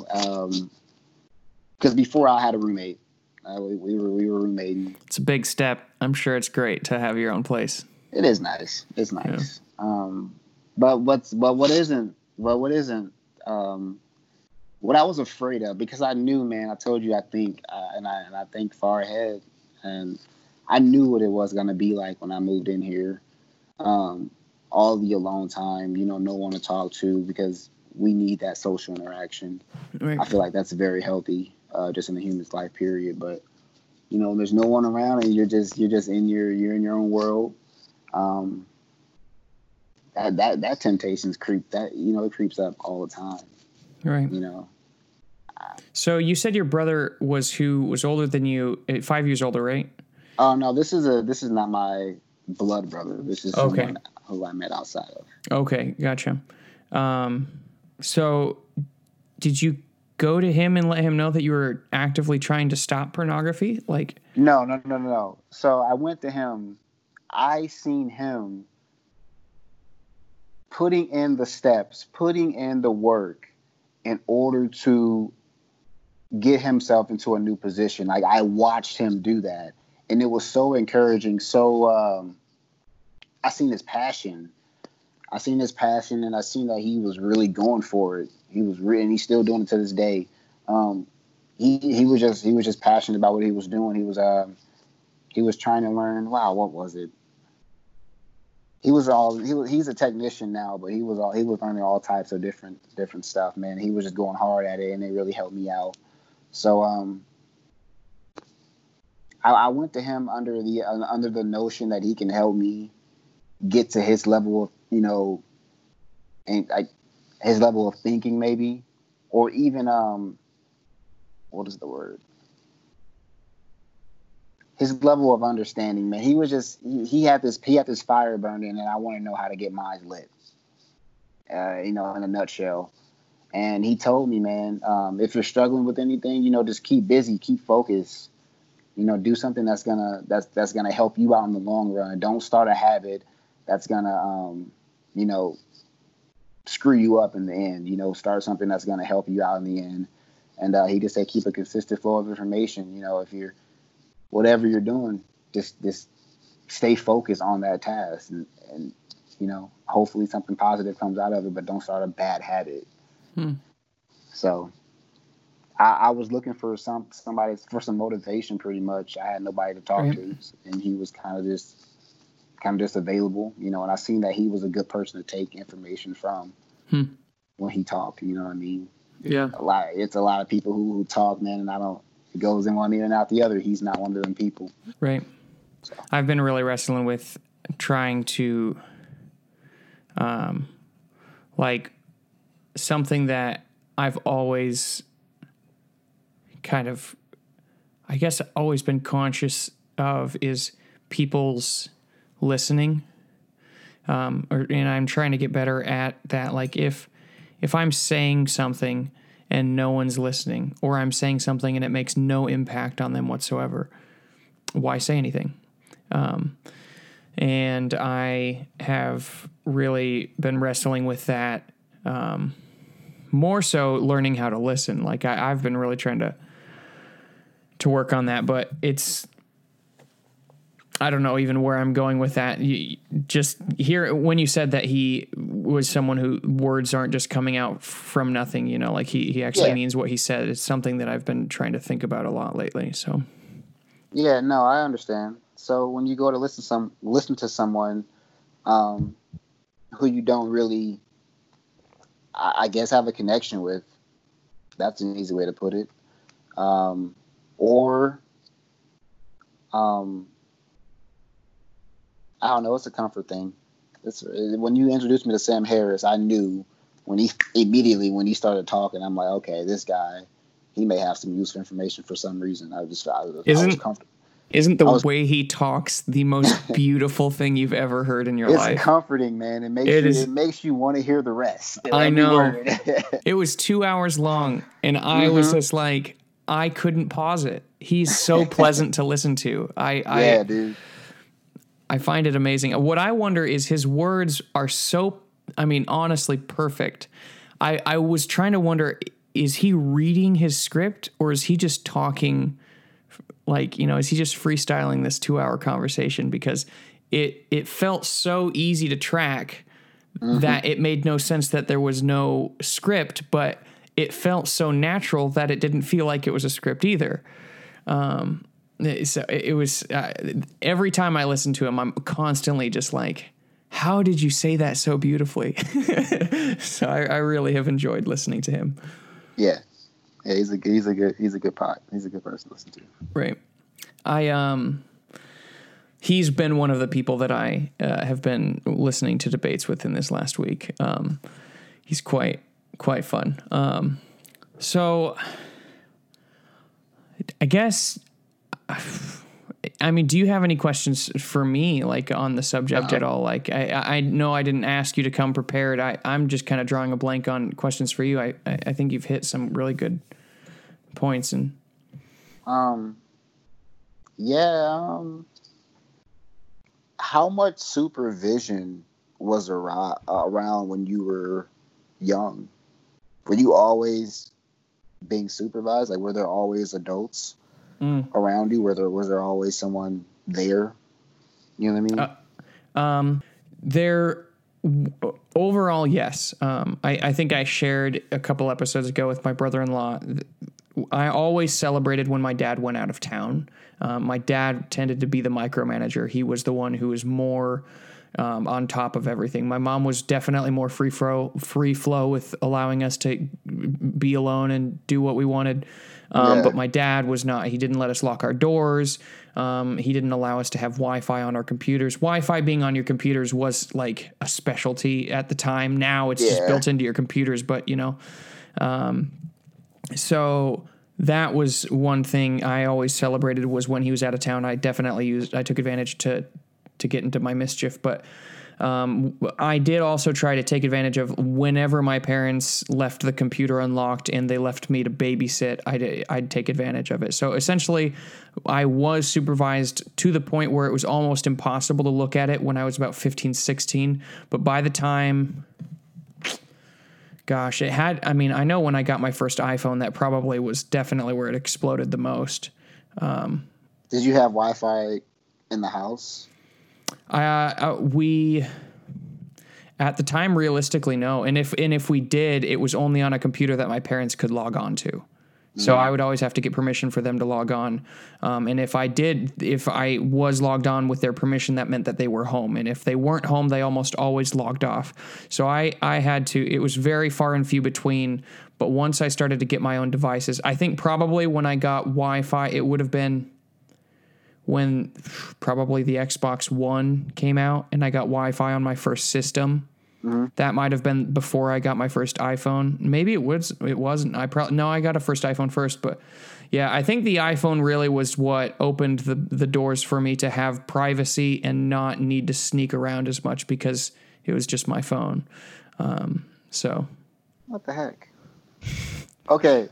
because before I had a roommate, we were roommating. It's a big step. I'm sure it's great to have your own place. It is nice. It's nice. Yeah. But what isn't what I was afraid of, because I knew, man, I told you, I think far ahead, and I knew what it was going to be like when I moved in here. All the alone time, no one to talk to, because we need that social interaction. Right. I feel like that's very healthy, just in a human's life, period. But there's no one around, and you're just in your own world. That temptations it creeps up all the time. Right. So you said your brother was older than you, 5 years older, right? Oh no, this is not my blood brother. This is someone who I met outside of. Okay, gotcha. So did you go to him and let him know that you were actively trying to stop pornography? No. So I went to him. I seen him putting in the steps, putting in the work in order to get himself into a new position. Like, I watched him do that, and it was so encouraging. So I seen his passion. And I seen that he was really going for it. And he's still doing it to this day. He was just passionate about what he was doing. He was trying to learn. Wow, what was it? He's a technician now, but he was learning all types of different stuff, man. He was just going hard at it, and it really helped me out. So I went to him under the notion that he can help me get to his level of, and his level of thinking, maybe, or even what is the word? His level of understanding, man. He was just he had this fire burning, and I want to know how to get mine lit. In a nutshell. And he told me, man, if you're struggling with anything, just keep busy, keep focused. Do something that's gonna help you out in the long run. Don't start a habit that's gonna screw you up in the end. Start something that's gonna help you out in the end. And he just said, keep a consistent flow of information. If you're whatever you're doing, just stay focused on that task, and hopefully something positive comes out of it, but don't start a bad habit. So I was looking for somebody for some motivation, pretty much. I had nobody to talk to, and he was kind of just available, and I seen that he was a good person to take information from when he talked. You know what I mean? Yeah. It's a lot of people who talk, man, and it goes in one ear and out the other. He's not one of them people. Right. So. I've been really wrestling with trying to, something that I've always kind of, I guess, always been conscious of is people's listening. And I'm trying to get better at that. Like, if I'm saying something and no one's listening, or I'm saying something and it makes no impact on them whatsoever, why say anything? And I have really been wrestling with that, more so learning how to listen. Like, I've been really trying to work on that, but I don't know even where I'm going with that. Just here, when you said that he was someone who words aren't just coming out from nothing, like he actually means what he said. It's something that I've been trying to think about a lot lately. So, yeah, no, I understand. So when you go to listen to someone who you don't really, I guess, have a connection with, that's an easy way to put it. I don't know. It's a comfort thing. When you introduced me to Sam Harris, I knew when he started talking, I'm like, okay, this guy, he may have some useful information for some reason. I was comfortable. Isn't the way he talks the most beautiful thing you've ever heard in your life? It's comforting, man. It makes you want to hear the rest. I know. It was 2 hours long, and I was just like, I couldn't pause it. He's so pleasant to listen to. Yeah, dude. I find it amazing. What I wonder is his words are so, honestly perfect. I was trying to wonder, is he reading his script or is he just talking, like, is he just freestyling this 2-hour conversation? Because it felt so easy to track that it made no sense that there was no script, but it felt so natural that it didn't feel like it was a script either. So it was, every time I listen to him, I'm constantly just like, how did you say that so beautifully? So I really have enjoyed listening to him. Yeah. He's a good pot. He's a good person to listen to. Right. He's been one of the people that I have been listening to debates with in this last week. He's quite fun. So I guess, I mean, do you have any questions for me, like, on the subject at all? Like, I know I didn't ask you to come prepared. I'm just kind of drawing a blank on questions for you. I think you've hit some really good points. And how much supervision was around when you were young? Were you always being supervised? Like, were there always adults around you? Was there always someone there? You know what I mean? Overall, yes. I think I shared a couple episodes ago with my brother-in-law. I always celebrated when my dad went out of town. My dad tended to be the micromanager. He was the one who was more on top of everything. My mom was definitely more free flow with allowing us to be alone and do what we wanted. But my dad was not. He didn't let us lock our doors. He didn't allow us to have Wi-Fi on our computers. Wi-Fi being on your computers was like a specialty at the time. Now it's just built into your computers, but so that was one thing I always celebrated, was when he was out of town. I took advantage to get into my mischief, but I did also try to take advantage of whenever my parents left the computer unlocked and they left me to babysit, I'd take advantage of it. So essentially I was supervised to the point where it was almost impossible to look at it when I was about 15, 16. But by the time, gosh, I know when I got my first iPhone, that probably was definitely where it exploded the most. Did you have Wi-Fi in the house? We at the time, realistically, no. And if we did, it was only on a computer that my parents could log on to. So I would always have to get permission for them to log on. And if I was logged on with their permission, that meant that they were home. And if they weren't home, they almost always logged off. So I had to, it was very far and few between. But once I started to get my own devices, I think probably when I got Wi-Fi, it would have been when probably the Xbox One came out and I got Wi-Fi on my first system. That might have been before I got my first iPhone. Maybe it wasn't. I got a first iPhone first, but yeah, I think the iPhone really was what opened the doors for me to have privacy and not need to sneak around as much, because it was just my phone. So what the heck? Okay.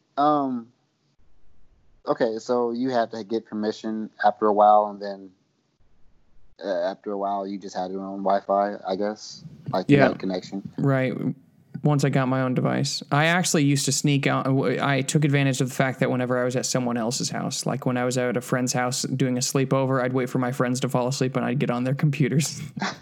Okay, so you had to get permission after a while, and then after a while, you just had your own Wi-Fi, I guess? Like, you had a connection? Right. Once I got my own device. I actually used to sneak out. I took advantage of the fact that whenever I was at someone else's house, like when I was at a friend's house doing a sleepover, I'd wait for my friends to fall asleep and I'd get on their computers.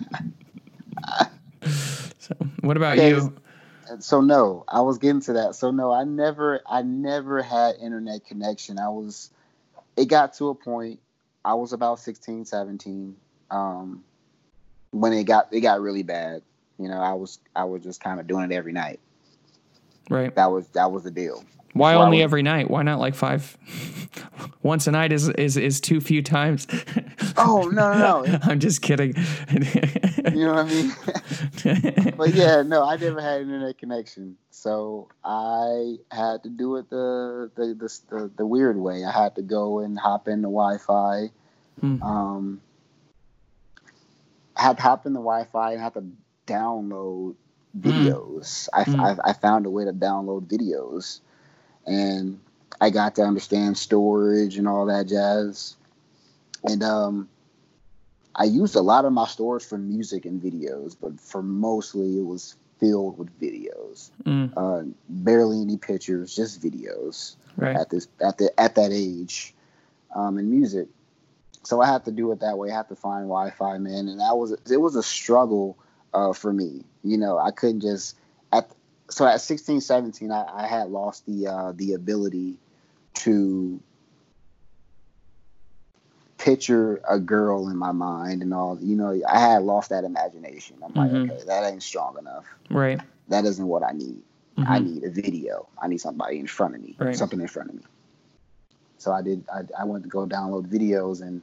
So, what about you? So no, I was getting to that. So no, I never had internet connection. It got to a point, I was about 16, 17, when it got really bad. I was just kind of doing it every night. Right. That was the deal. Why only every night? Why not like 5? Once a night is too few times. Oh, no. I'm just kidding. You know what I mean? But yeah, no, I never had internet connection. So I had to do it the weird way. I had to go and hop into Wi-Fi. I had to hop in the Wi-Fi and have to download videos. I found a way to download videos. And I got to understand storage and all that jazz. And I used a lot of my storage for music and videos, but for mostly it was filled with videos. Barely any pictures, just videos. Right. At that age, in music. So I had to do it that way. I had to find Wi-Fi, man, and it was a struggle for me. You know, I couldn't just at 16, 17, I had lost the ability to picture a girl in my mind and all. You know, I had lost that imagination. I'm like, okay, that ain't strong enough. Right. That isn't what I need. I need a video. I need somebody in front of me. Right. Something in front of me. So I went to go download videos, and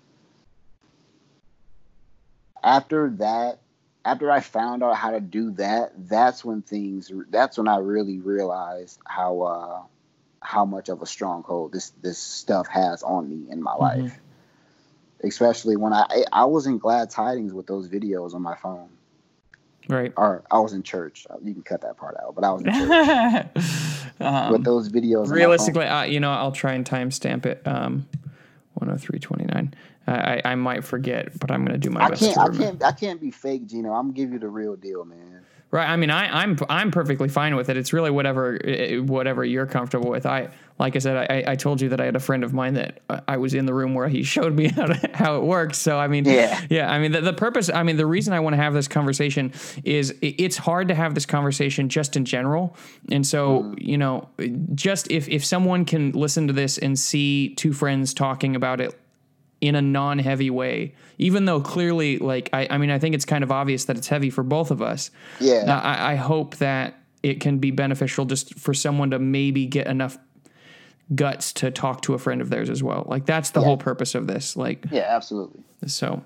after I found out how to do that, that's when I really realized how much of a stronghold this stuff has on me in my life. Especially when I was in Glad Tidings with those videos on my phone. Right. Or I was in church. You can cut that part out, but I was in church with those videos. Realistically, I'll try and timestamp it. 103:29. I might forget, but I'm going to do my best. I can't be fake, Gino. I'm gonna give you the real deal, man. Right. I mean, I'm perfectly fine with it. It's really whatever you're comfortable with. Like I said, I told you that I had a friend of mine that I was in the room where he showed me how it works. So, I mean, yeah. I mean, the purpose, I mean, the reason I want to have this conversation is it's hard to have this conversation just in general. And so, you know, just if someone can listen to this and see two friends talking about it in a non-heavy way, even though clearly, like, I mean, I think it's kind of obvious that it's heavy for both of us. Yeah. I hope that it can be beneficial just for someone to maybe get enough guts to talk to a friend of theirs as well. Like, that's the whole purpose of this. Like, yeah, absolutely. So,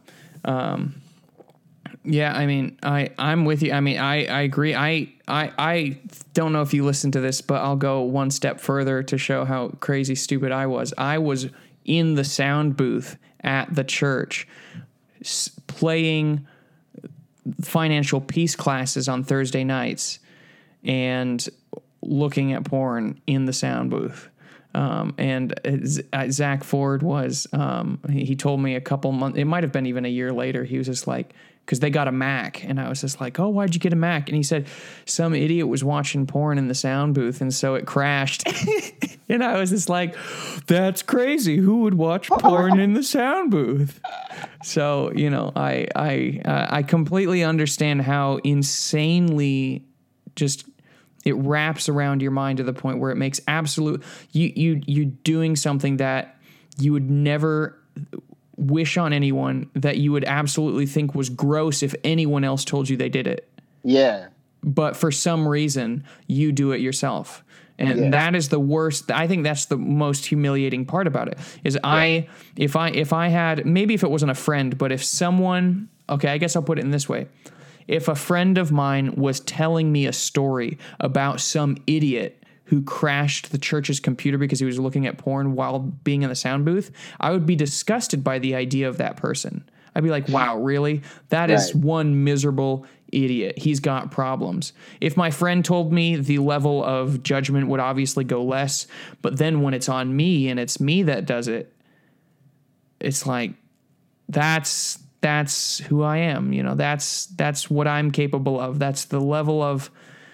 yeah, I mean, I'm with you. I mean, I agree. I don't know if you listened to this, but I'll go one step further to show how crazy stupid I was. I was in the sound booth at the church playing financial peace classes on Thursday nights and looking at porn in the sound booth. And Zach Ford was, he told me a couple months, it might have been even a year later. He was just like, cause they got a Mac, and I was just like, oh, why'd you get a Mac? And he said, some idiot was watching porn in the sound booth, and so it crashed. And I was just like, that's crazy. Who would watch porn in the sound booth? So, you know, I completely understand how insanely just it wraps around your mind to the point where it makes absolute you doing something that you would never wish on anyone, that you would absolutely think was gross if anyone else told you they did it. Yeah. But for some reason, you do it yourself. And that is the worst. I think that's the most humiliating part about it is if I had, maybe if it wasn't a friend, but if someone, okay, I guess I'll put it in this way. If a friend of mine was telling me a story about some idiot who crashed the church's computer because he was looking at porn while being in the sound booth, I would be disgusted by the idea of that person. I'd be like, wow, really? That is one miserable idiot. He's got problems. If my friend told me, the level of judgment would obviously go less. But then when it's on me and it's me that does it, it's like, that's who I am. You know, that's what I'm capable of. That's the level of,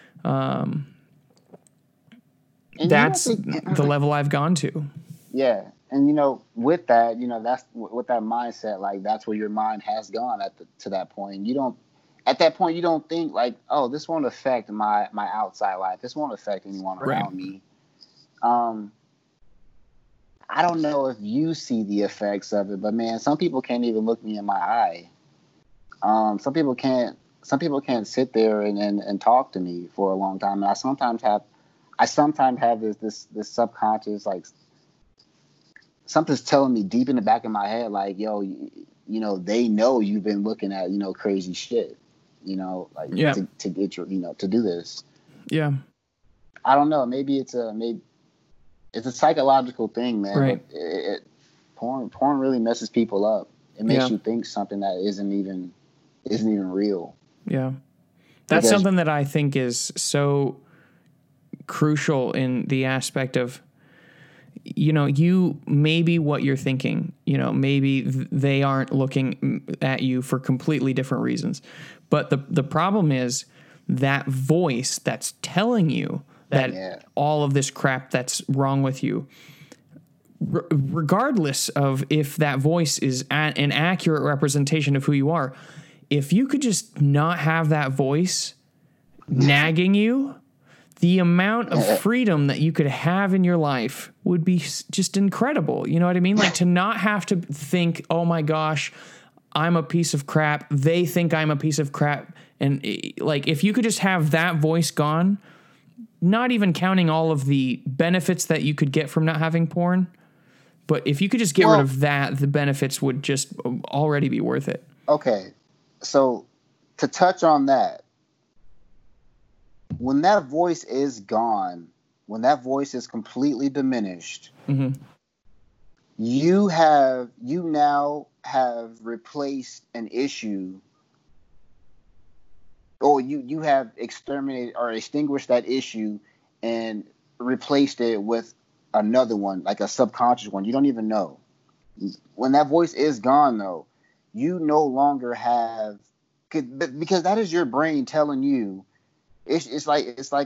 that's the level I've gone to. Yeah. And, you know, with that, you know, that's with that mindset, like that's where your mind has gone to that point. At that point, you don't think like, oh, this won't affect my outside life. This won't affect anyone around me. I don't know if you see the effects of it, but man, some people can't even look me in my eye. Some people can't sit there and talk to me for a long time. And I sometimes have this subconscious, like, something's telling me deep in the back of my head, like, yo, you know, they know you've been looking at, you know, crazy shit, you know, like to get your, you know, to do this. Yeah. I don't know. Maybe it's a psychological thing, man. Right. But porn really messes people up. It makes you think something that isn't even real. Yeah. That's something that I think is so crucial in the aspect of, you know, maybe what you're thinking, you know, maybe they aren't looking at you for completely different reasons. But the problem is that voice that's telling you that all of this crap that's wrong with you, regardless of if that voice is an accurate representation of who you are, if you could just not have that voice nagging you, the amount of freedom that you could have in your life would be just incredible. You know what I mean? Like, to not have to think, oh my gosh, I'm a piece of crap. They think I'm a piece of crap. And like, if you could just have that voice gone, not even counting all of the benefits that you could get from not having porn, but if you could just get rid of that, the benefits would just already be worth it. Okay. So to touch on that, when that voice is gone, when that voice is completely diminished, you now have replaced an issue, or you have exterminated or extinguished that issue and replaced it with another one, like a subconscious one. You don't even know. When that voice is gone, though, you no longer have, because that is your brain telling you. It's like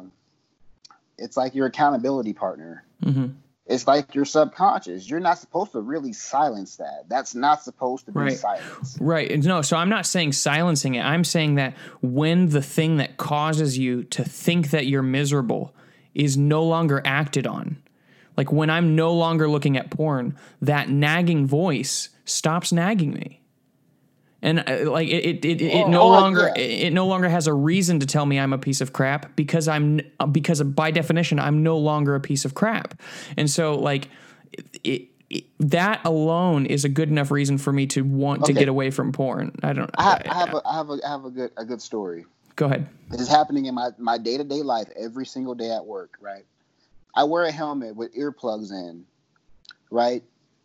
your accountability partner. It's like your subconscious. You're not supposed to really silence that. That's not supposed to be silenced. Right. No, so I'm not saying silencing it. I'm saying that when the thing that causes you to think that you're miserable is no longer acted on, like when I'm no longer looking at porn, that nagging voice stops nagging me. And like it no longer has a reason to tell me I'm a piece of crap, because by definition I'm no longer a piece of crap. And so like that alone is a good enough reason for me to want to get away from porn. I have a good story. Go ahead. It is happening in my day-to-day life every single day at work, right? I wear a helmet with earplugs in, right?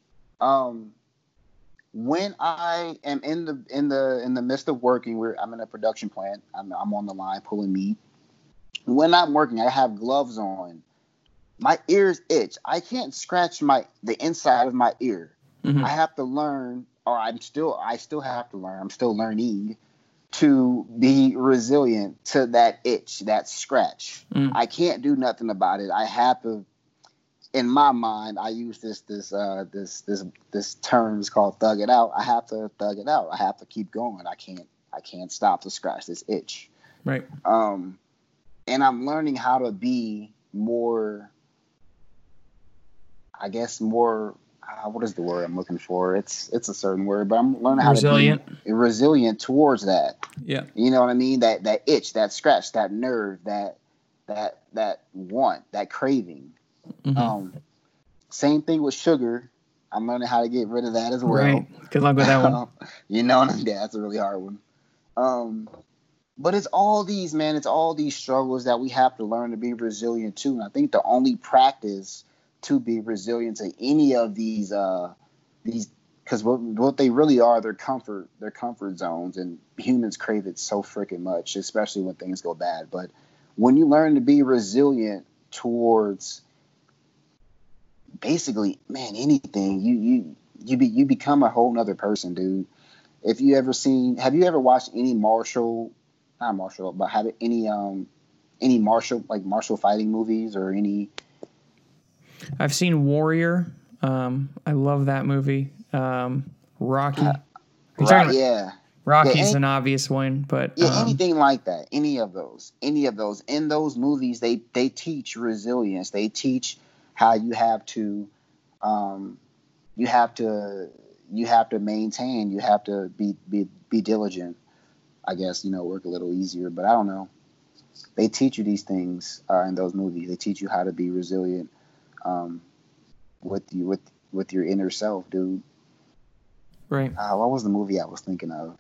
When I am in the midst of working, I'm in a production plant. I'm on the line pulling meat. When I'm working, I have gloves on. My ears itch. I can't scratch the inside of my ear. I have to learn, or I still have to learn. I'm still learning to be resilient to that itch, that scratch. I can't do nothing about it. I have to. In my mind, I use this term is called thug it out. I have to thug it out. I have to keep going. I can't stop to scratch this itch. Right. And I'm learning how to be more, I guess more, what is the word I'm looking for? It's a certain word, but I'm learning how to be resilient towards that. Yeah. You know what I mean? That itch, that scratch, that nerve, that want, that craving. Same thing with sugar. I'm learning how to get rid of that as well. Right. Good luck with that one. You know, that's a really hard one. But it's all these struggles that we have to learn to be resilient to. And I think the only practice to be resilient to any of these, because what they really are, they're comfort zones, and humans crave it so freaking much, especially when things go bad. But when you learn to be resilient towards basically, man, anything, you become a whole nother person, dude. Have you ever watched any martial fighting movies or any? I've seen Warrior. I love that movie. Rocky. Rocky's an obvious one, but anything like that, any of those in those movies, they teach resilience. They teach how you have to maintain, you have to be diligent, I guess, work a little easier, but I don't know. They teach you these things in those movies. They teach you how to be resilient with your inner self, dude. Right. What was the movie I was thinking of?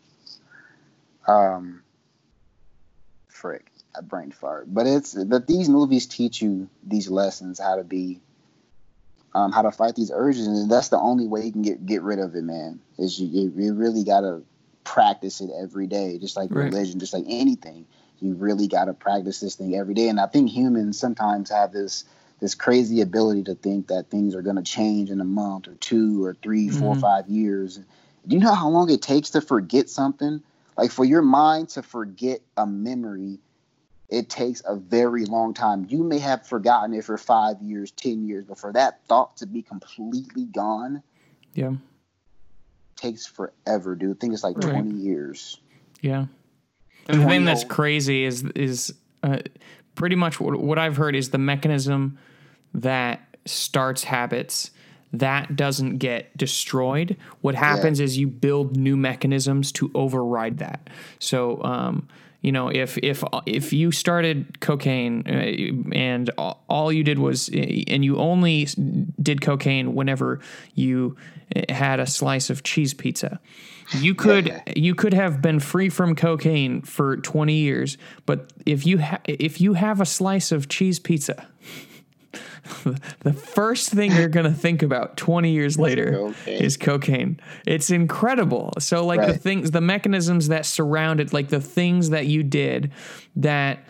Frick, I brain fart. But these movies teach you these lessons, how to be, how to fight these urges, and that's the only way you can get rid of it, man. Is you really gotta practice it every day, just like religion, just like anything. You really gotta practice this thing every day. And I think humans sometimes have this crazy ability to think that things are gonna change in a month or 2 or 3, 4, 5 years. Do you know how long it takes to forget something? Like for your mind to forget a memory, it takes a very long time. You may have forgotten it for 5 years, 10 years, but for that thought to be completely gone, Yeah. takes forever, dude. I think it's like Right. 20 years. Yeah. And the thing that's 20 crazy is pretty much what I've heard is the mechanism that starts habits that doesn't get destroyed. What happens is you build new mechanisms to override that. So, you know, if you started cocaine and all you did was, and you only did cocaine whenever you had a slice of cheese pizza, you could have been free from cocaine for 20 years, but if you have a slice of cheese pizza, the first thing you're going to think about 20 years later is cocaine. It's incredible. So like the mechanisms that surround it, like the things that you did that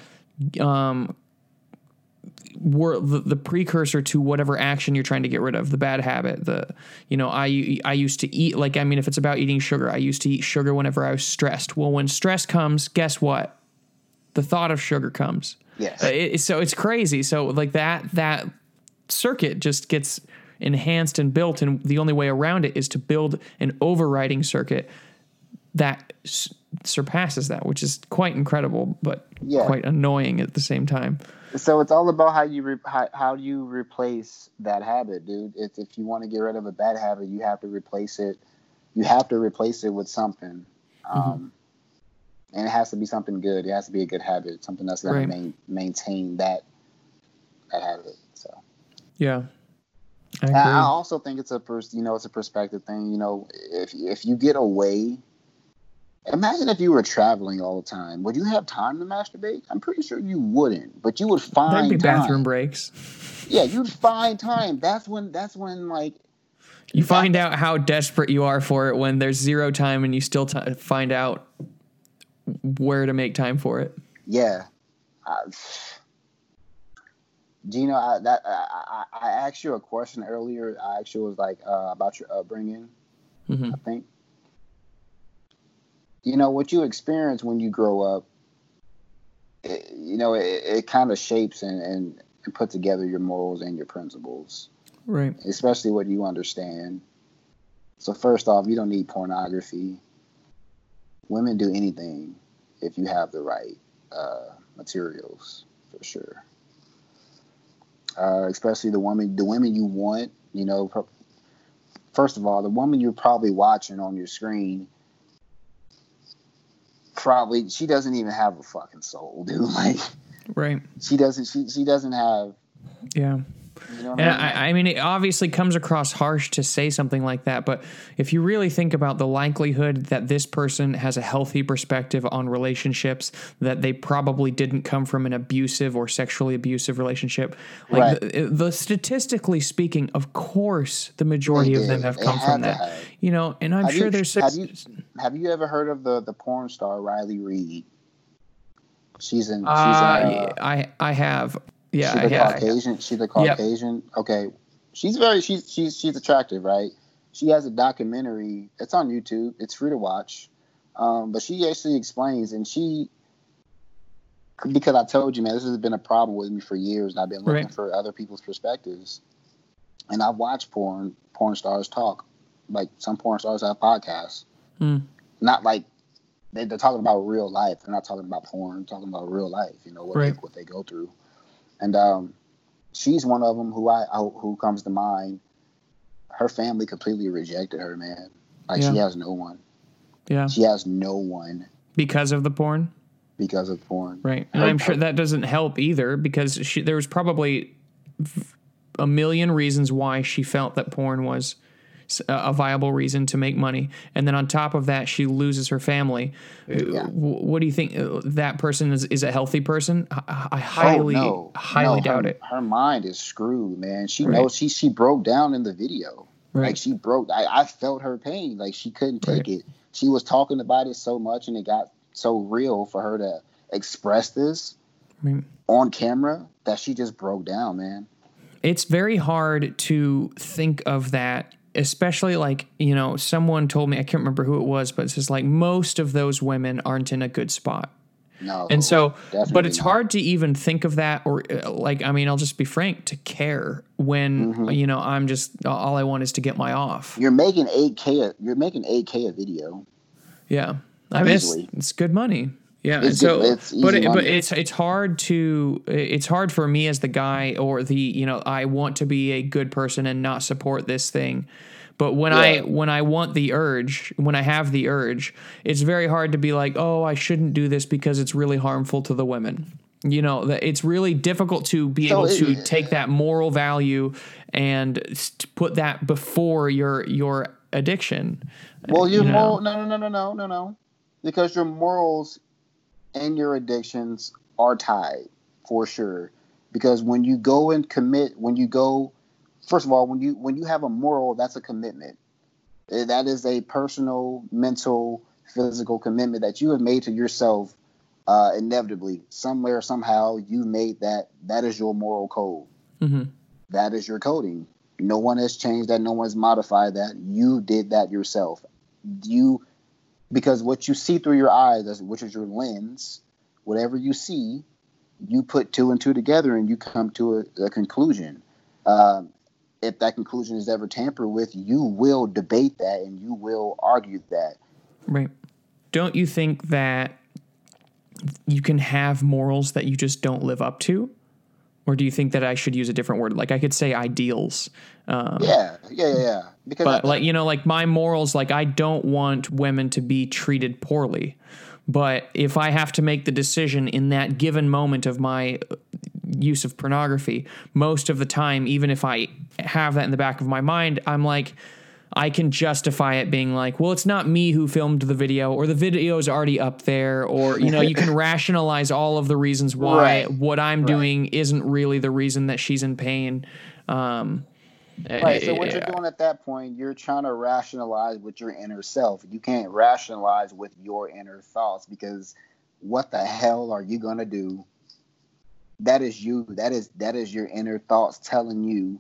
were the precursor to whatever action you're trying to get rid of, the bad habit, I used to eat, like, I mean, if it's about eating sugar, I used to eat sugar whenever I was stressed. Well, when stress comes, guess what? The thought of sugar comes. Yes. So it's crazy. So like that circuit just gets enhanced and built, and the only way around it is to build an overriding circuit that surpasses that, which is quite incredible, but quite annoying at the same time. So it's all about how you replace that habit, dude. It's, if you want to get rid of a bad habit, you have to replace it. You have to replace it with something, and it has to be something good. It has to be a good habit, something that's going to maintain that habit. So yeah, I agree. I also think it's a perspective thing. You know, if you get away. Imagine if you were traveling all the time. Would you have time to masturbate? I'm pretty sure you wouldn't, but you would find There'd be time. bathroom breaks. Yeah, you'd find time. That's when like you find out how desperate you are for it when there's zero time and you still find out where to make time for it. Yeah. Gino, I asked you a question earlier. I actually was like about your upbringing, I think. You know, what you experience when you grow up, it kind of shapes and put together your morals and your principles. Right. Especially what you understand. So first off, you don't need pornography. Women do anything if you have the right materials, for sure. Especially the women you want, you know. First of all, the woman you're probably watching on your screen, probably she doesn't even have a fucking soul, dude. Like, right? She doesn't have. Yeah. You know what I mean, it obviously comes across harsh to say something like that, but if you really think about the likelihood that this person has a healthy perspective on relationships, that they probably didn't come from an abusive or sexually abusive relationship, like the statistically speaking, of course, the majority of them have come from that. You know, and I'm sure there's. Have you ever heard of the porn star Riley Reid? She's in. I have. Yeah, She's the Caucasian. Yep. Okay, she's attractive, right? She has a documentary. It's on YouTube. It's free to watch. But she actually explains, and because I told you, man, this has been a problem with me for years, and I've been looking for other people's perspectives. And I've watched porn stars talk. Like, some porn stars have podcasts. Not like they're talking about real life. They're not talking about porn. They're talking about real life. You know what they go through. And she's one of them who comes to mind. Her family completely rejected her, man. Like, she has no one. Yeah. She has no one. Because of the porn? Because of porn. Right. And I'm sure that doesn't help either, because there was probably a million reasons why she felt that porn was a viable reason to make money. And then on top of that, she loses her family. Yeah. What do you think? That person is a healthy person? I highly doubt it. Her mind is screwed, man. She knows she broke down in the video. Right. Like, she broke. I felt her pain. Like, she couldn't take it. She was talking about it so much, and it got so real for her to express this on camera that she just broke down, man. It's very hard to think of that especially like, you know, someone told me, I can't remember who it was, but it's just like most of those women aren't in a good spot. No, And so, but definitely it's not. hard to even think of that, or like, I mean, I'll just be frank, to care when, you know, I'm just, all I want is to get my off. You're making 8K. You're making 8K a video. Yeah. I mean, Easily. it's good money. Yeah. It's And so, good. It's but easy money. it's hard it's hard for me as the guy, or the, you know, I want to be a good person and not support this thing. But when I want the urge, when I have the urge, it's very hard to be like, oh, I shouldn't do this because it's really harmful to the women. You know, it's really difficult to be able to take that moral value and put that before your addiction. Well, your you know? moral, no, because your morals and your addictions are tied for sure. Because when you go and commit, first of all, when you have a moral, that's a commitment. That is a personal, mental, physical commitment that you have made to yourself. Inevitably, somewhere, somehow, you made that. That is your moral code. Mm-hmm. That is your coding. No one has changed that. No one's modified that. You did that yourself. Because what you see through your eyes, which is your lens, whatever you see, you put two and two together and you come to a conclusion. If that conclusion is ever tampered with, you will debate that and you will argue that. Right. Don't you think that you can have morals that you just don't live up to? Or do you think that I should use a different word? Like I could say ideals. Yeah. Because but like, you know, like my morals, like I don't want women to be treated poorly. But if I have to make the decision in that given moment of my use of pornography, most of the time, even if I have that in the back of my mind, I'm like, I can justify it being like, well, it's not me who filmed the video, or the video is already up there, or, you know, you can rationalize all of the reasons why what I'm doing isn't really the reason that she's in pain. Right. So what you're doing at that point, you're trying to rationalize with your inner self. You can't rationalize with your inner thoughts, because what the hell are you going to do? That is you. That is your inner thoughts telling you.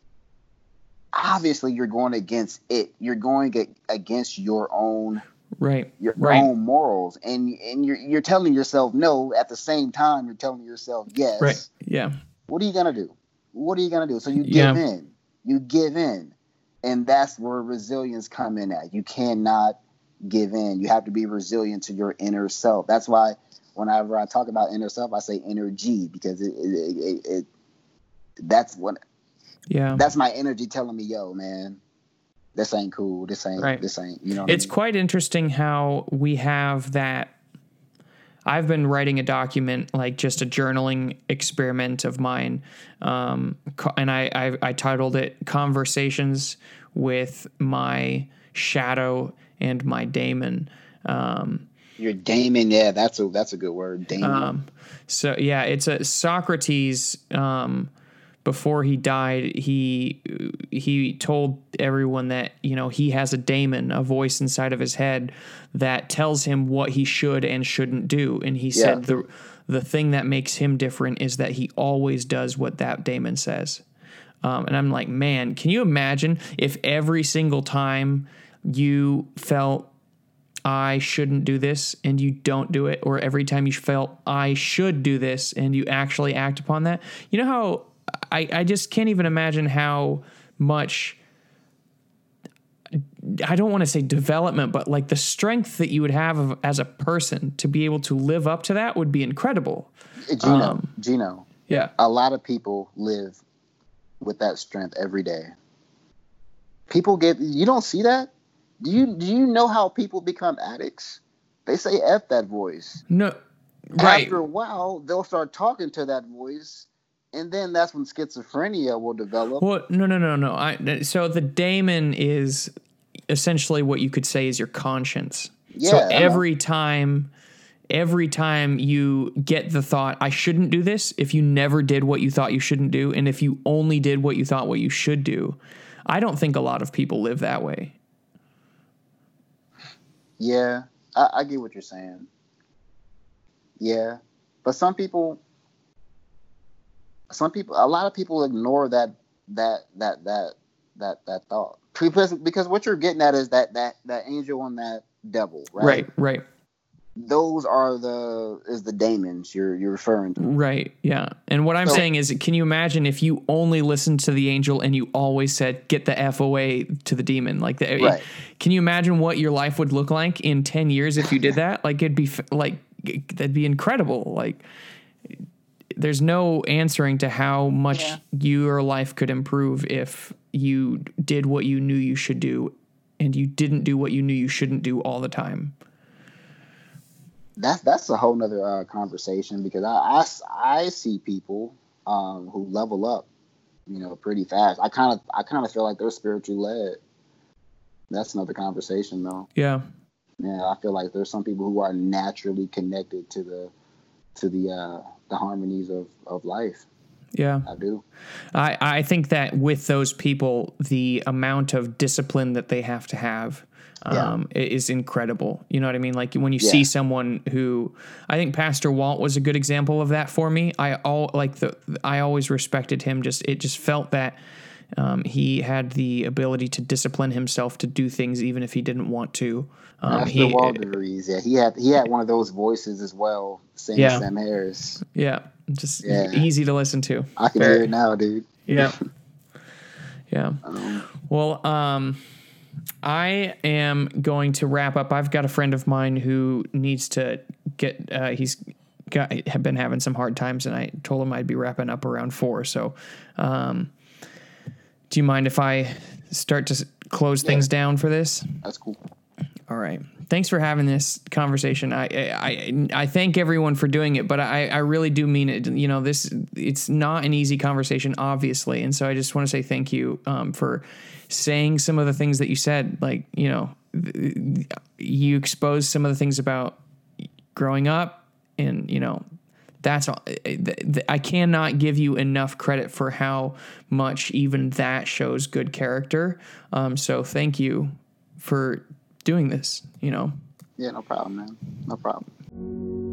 Obviously, you're going against it. You're going against your own own morals, and you're telling yourself no. At the same time, you're telling yourself yes. Right. Yeah. What are you gonna do? So you give in. You give in, and that's where resilience come in at. You cannot give in. You have to be resilient to your inner self. That's why whenever I talk about inner self, I say energy, because that's what. Yeah, that's my energy telling me, yo, man, this ain't cool. This ain't, you know. It's quite interesting how we have that. I've been writing a document, like just a journaling experiment of mine. And I titled it Conversations with My Shadow and My Daemon. Your daemon. Yeah, that's a good word. Daemon. So yeah, it's a Socrates, before he died, he told everyone that, you know, he has a daemon, a voice inside of his head that tells him what he should and shouldn't do. And he said the thing that makes him different is that he always does what that daemon says. And I'm like, man, can you imagine if every single time you felt I shouldn't do this and you don't do it, or every time you felt I should do this and you actually act upon that? You know how I just can't even imagine how much, I don't want to say development, but like the strength that you would have as a person to be able to live up to that would be incredible. Gino. Yeah. A lot of people live with that strength every day. You don't see that? Do you know how people become addicts? They say F that voice. No. Right. After a while, they'll start talking to that voice. And then that's when schizophrenia will develop. Well, no. So the daemon is essentially what you could say is your conscience. Yeah, so every time you get the thought, I shouldn't do this, if you never did what you thought you shouldn't do, and if you only did what you thought what you should do, I don't think a lot of people live that way. Yeah, I get what you're saying. Yeah, but some people, a lot of people ignore that that thought, because what you're getting at is that angel and that devil, right? Right. Those are the daemons you're referring to. Right. Yeah. And what I'm saying is, can you imagine if you only listened to the angel and you always said, get the F away to the demon? Like, Right. Can you imagine what your life would look like in 10 years if you did that? Like, it'd be that'd be incredible. Like, there's no answering to how much your life could improve if you did what you knew you should do and you didn't do what you knew you shouldn't do all the time. That's a whole nother conversation, because I see people who level up, pretty fast. I kind of feel like they're spiritually led. That's another conversation, though. Yeah. Yeah, I feel like there's some people who are naturally connected to the harmonies of life. Yeah, I do. I think that with those people, the amount of discipline that they have to have is incredible. You know what I mean? Like when you see someone who, I think Pastor Walt was a good example of that for me. I always respected him. It just felt that he had the ability to discipline himself to do things even if he didn't want to. Pastor Walt agrees. Yeah, he had one of those voices as well, singing Sam Harris. Yeah, just easy to listen to. I can hear it now, dude. Yeah. Yeah. Well, I am going to wrap up. I've got a friend of mine who needs to get, have been having some hard times, and I told him I'd be wrapping up around 4. So, do you mind if I start to close things down for this? That's cool. All right. Thanks for having this conversation. I thank everyone for doing it, but I really do mean it. It's not an easy conversation, obviously. And so I just want to say thank you for saying some of the things that you said. Like, you exposed some of the things about growing up, and, that's all. I cannot give you enough credit for how much even that shows good character. So thank you for doing this, Yeah, no problem, man. No problem.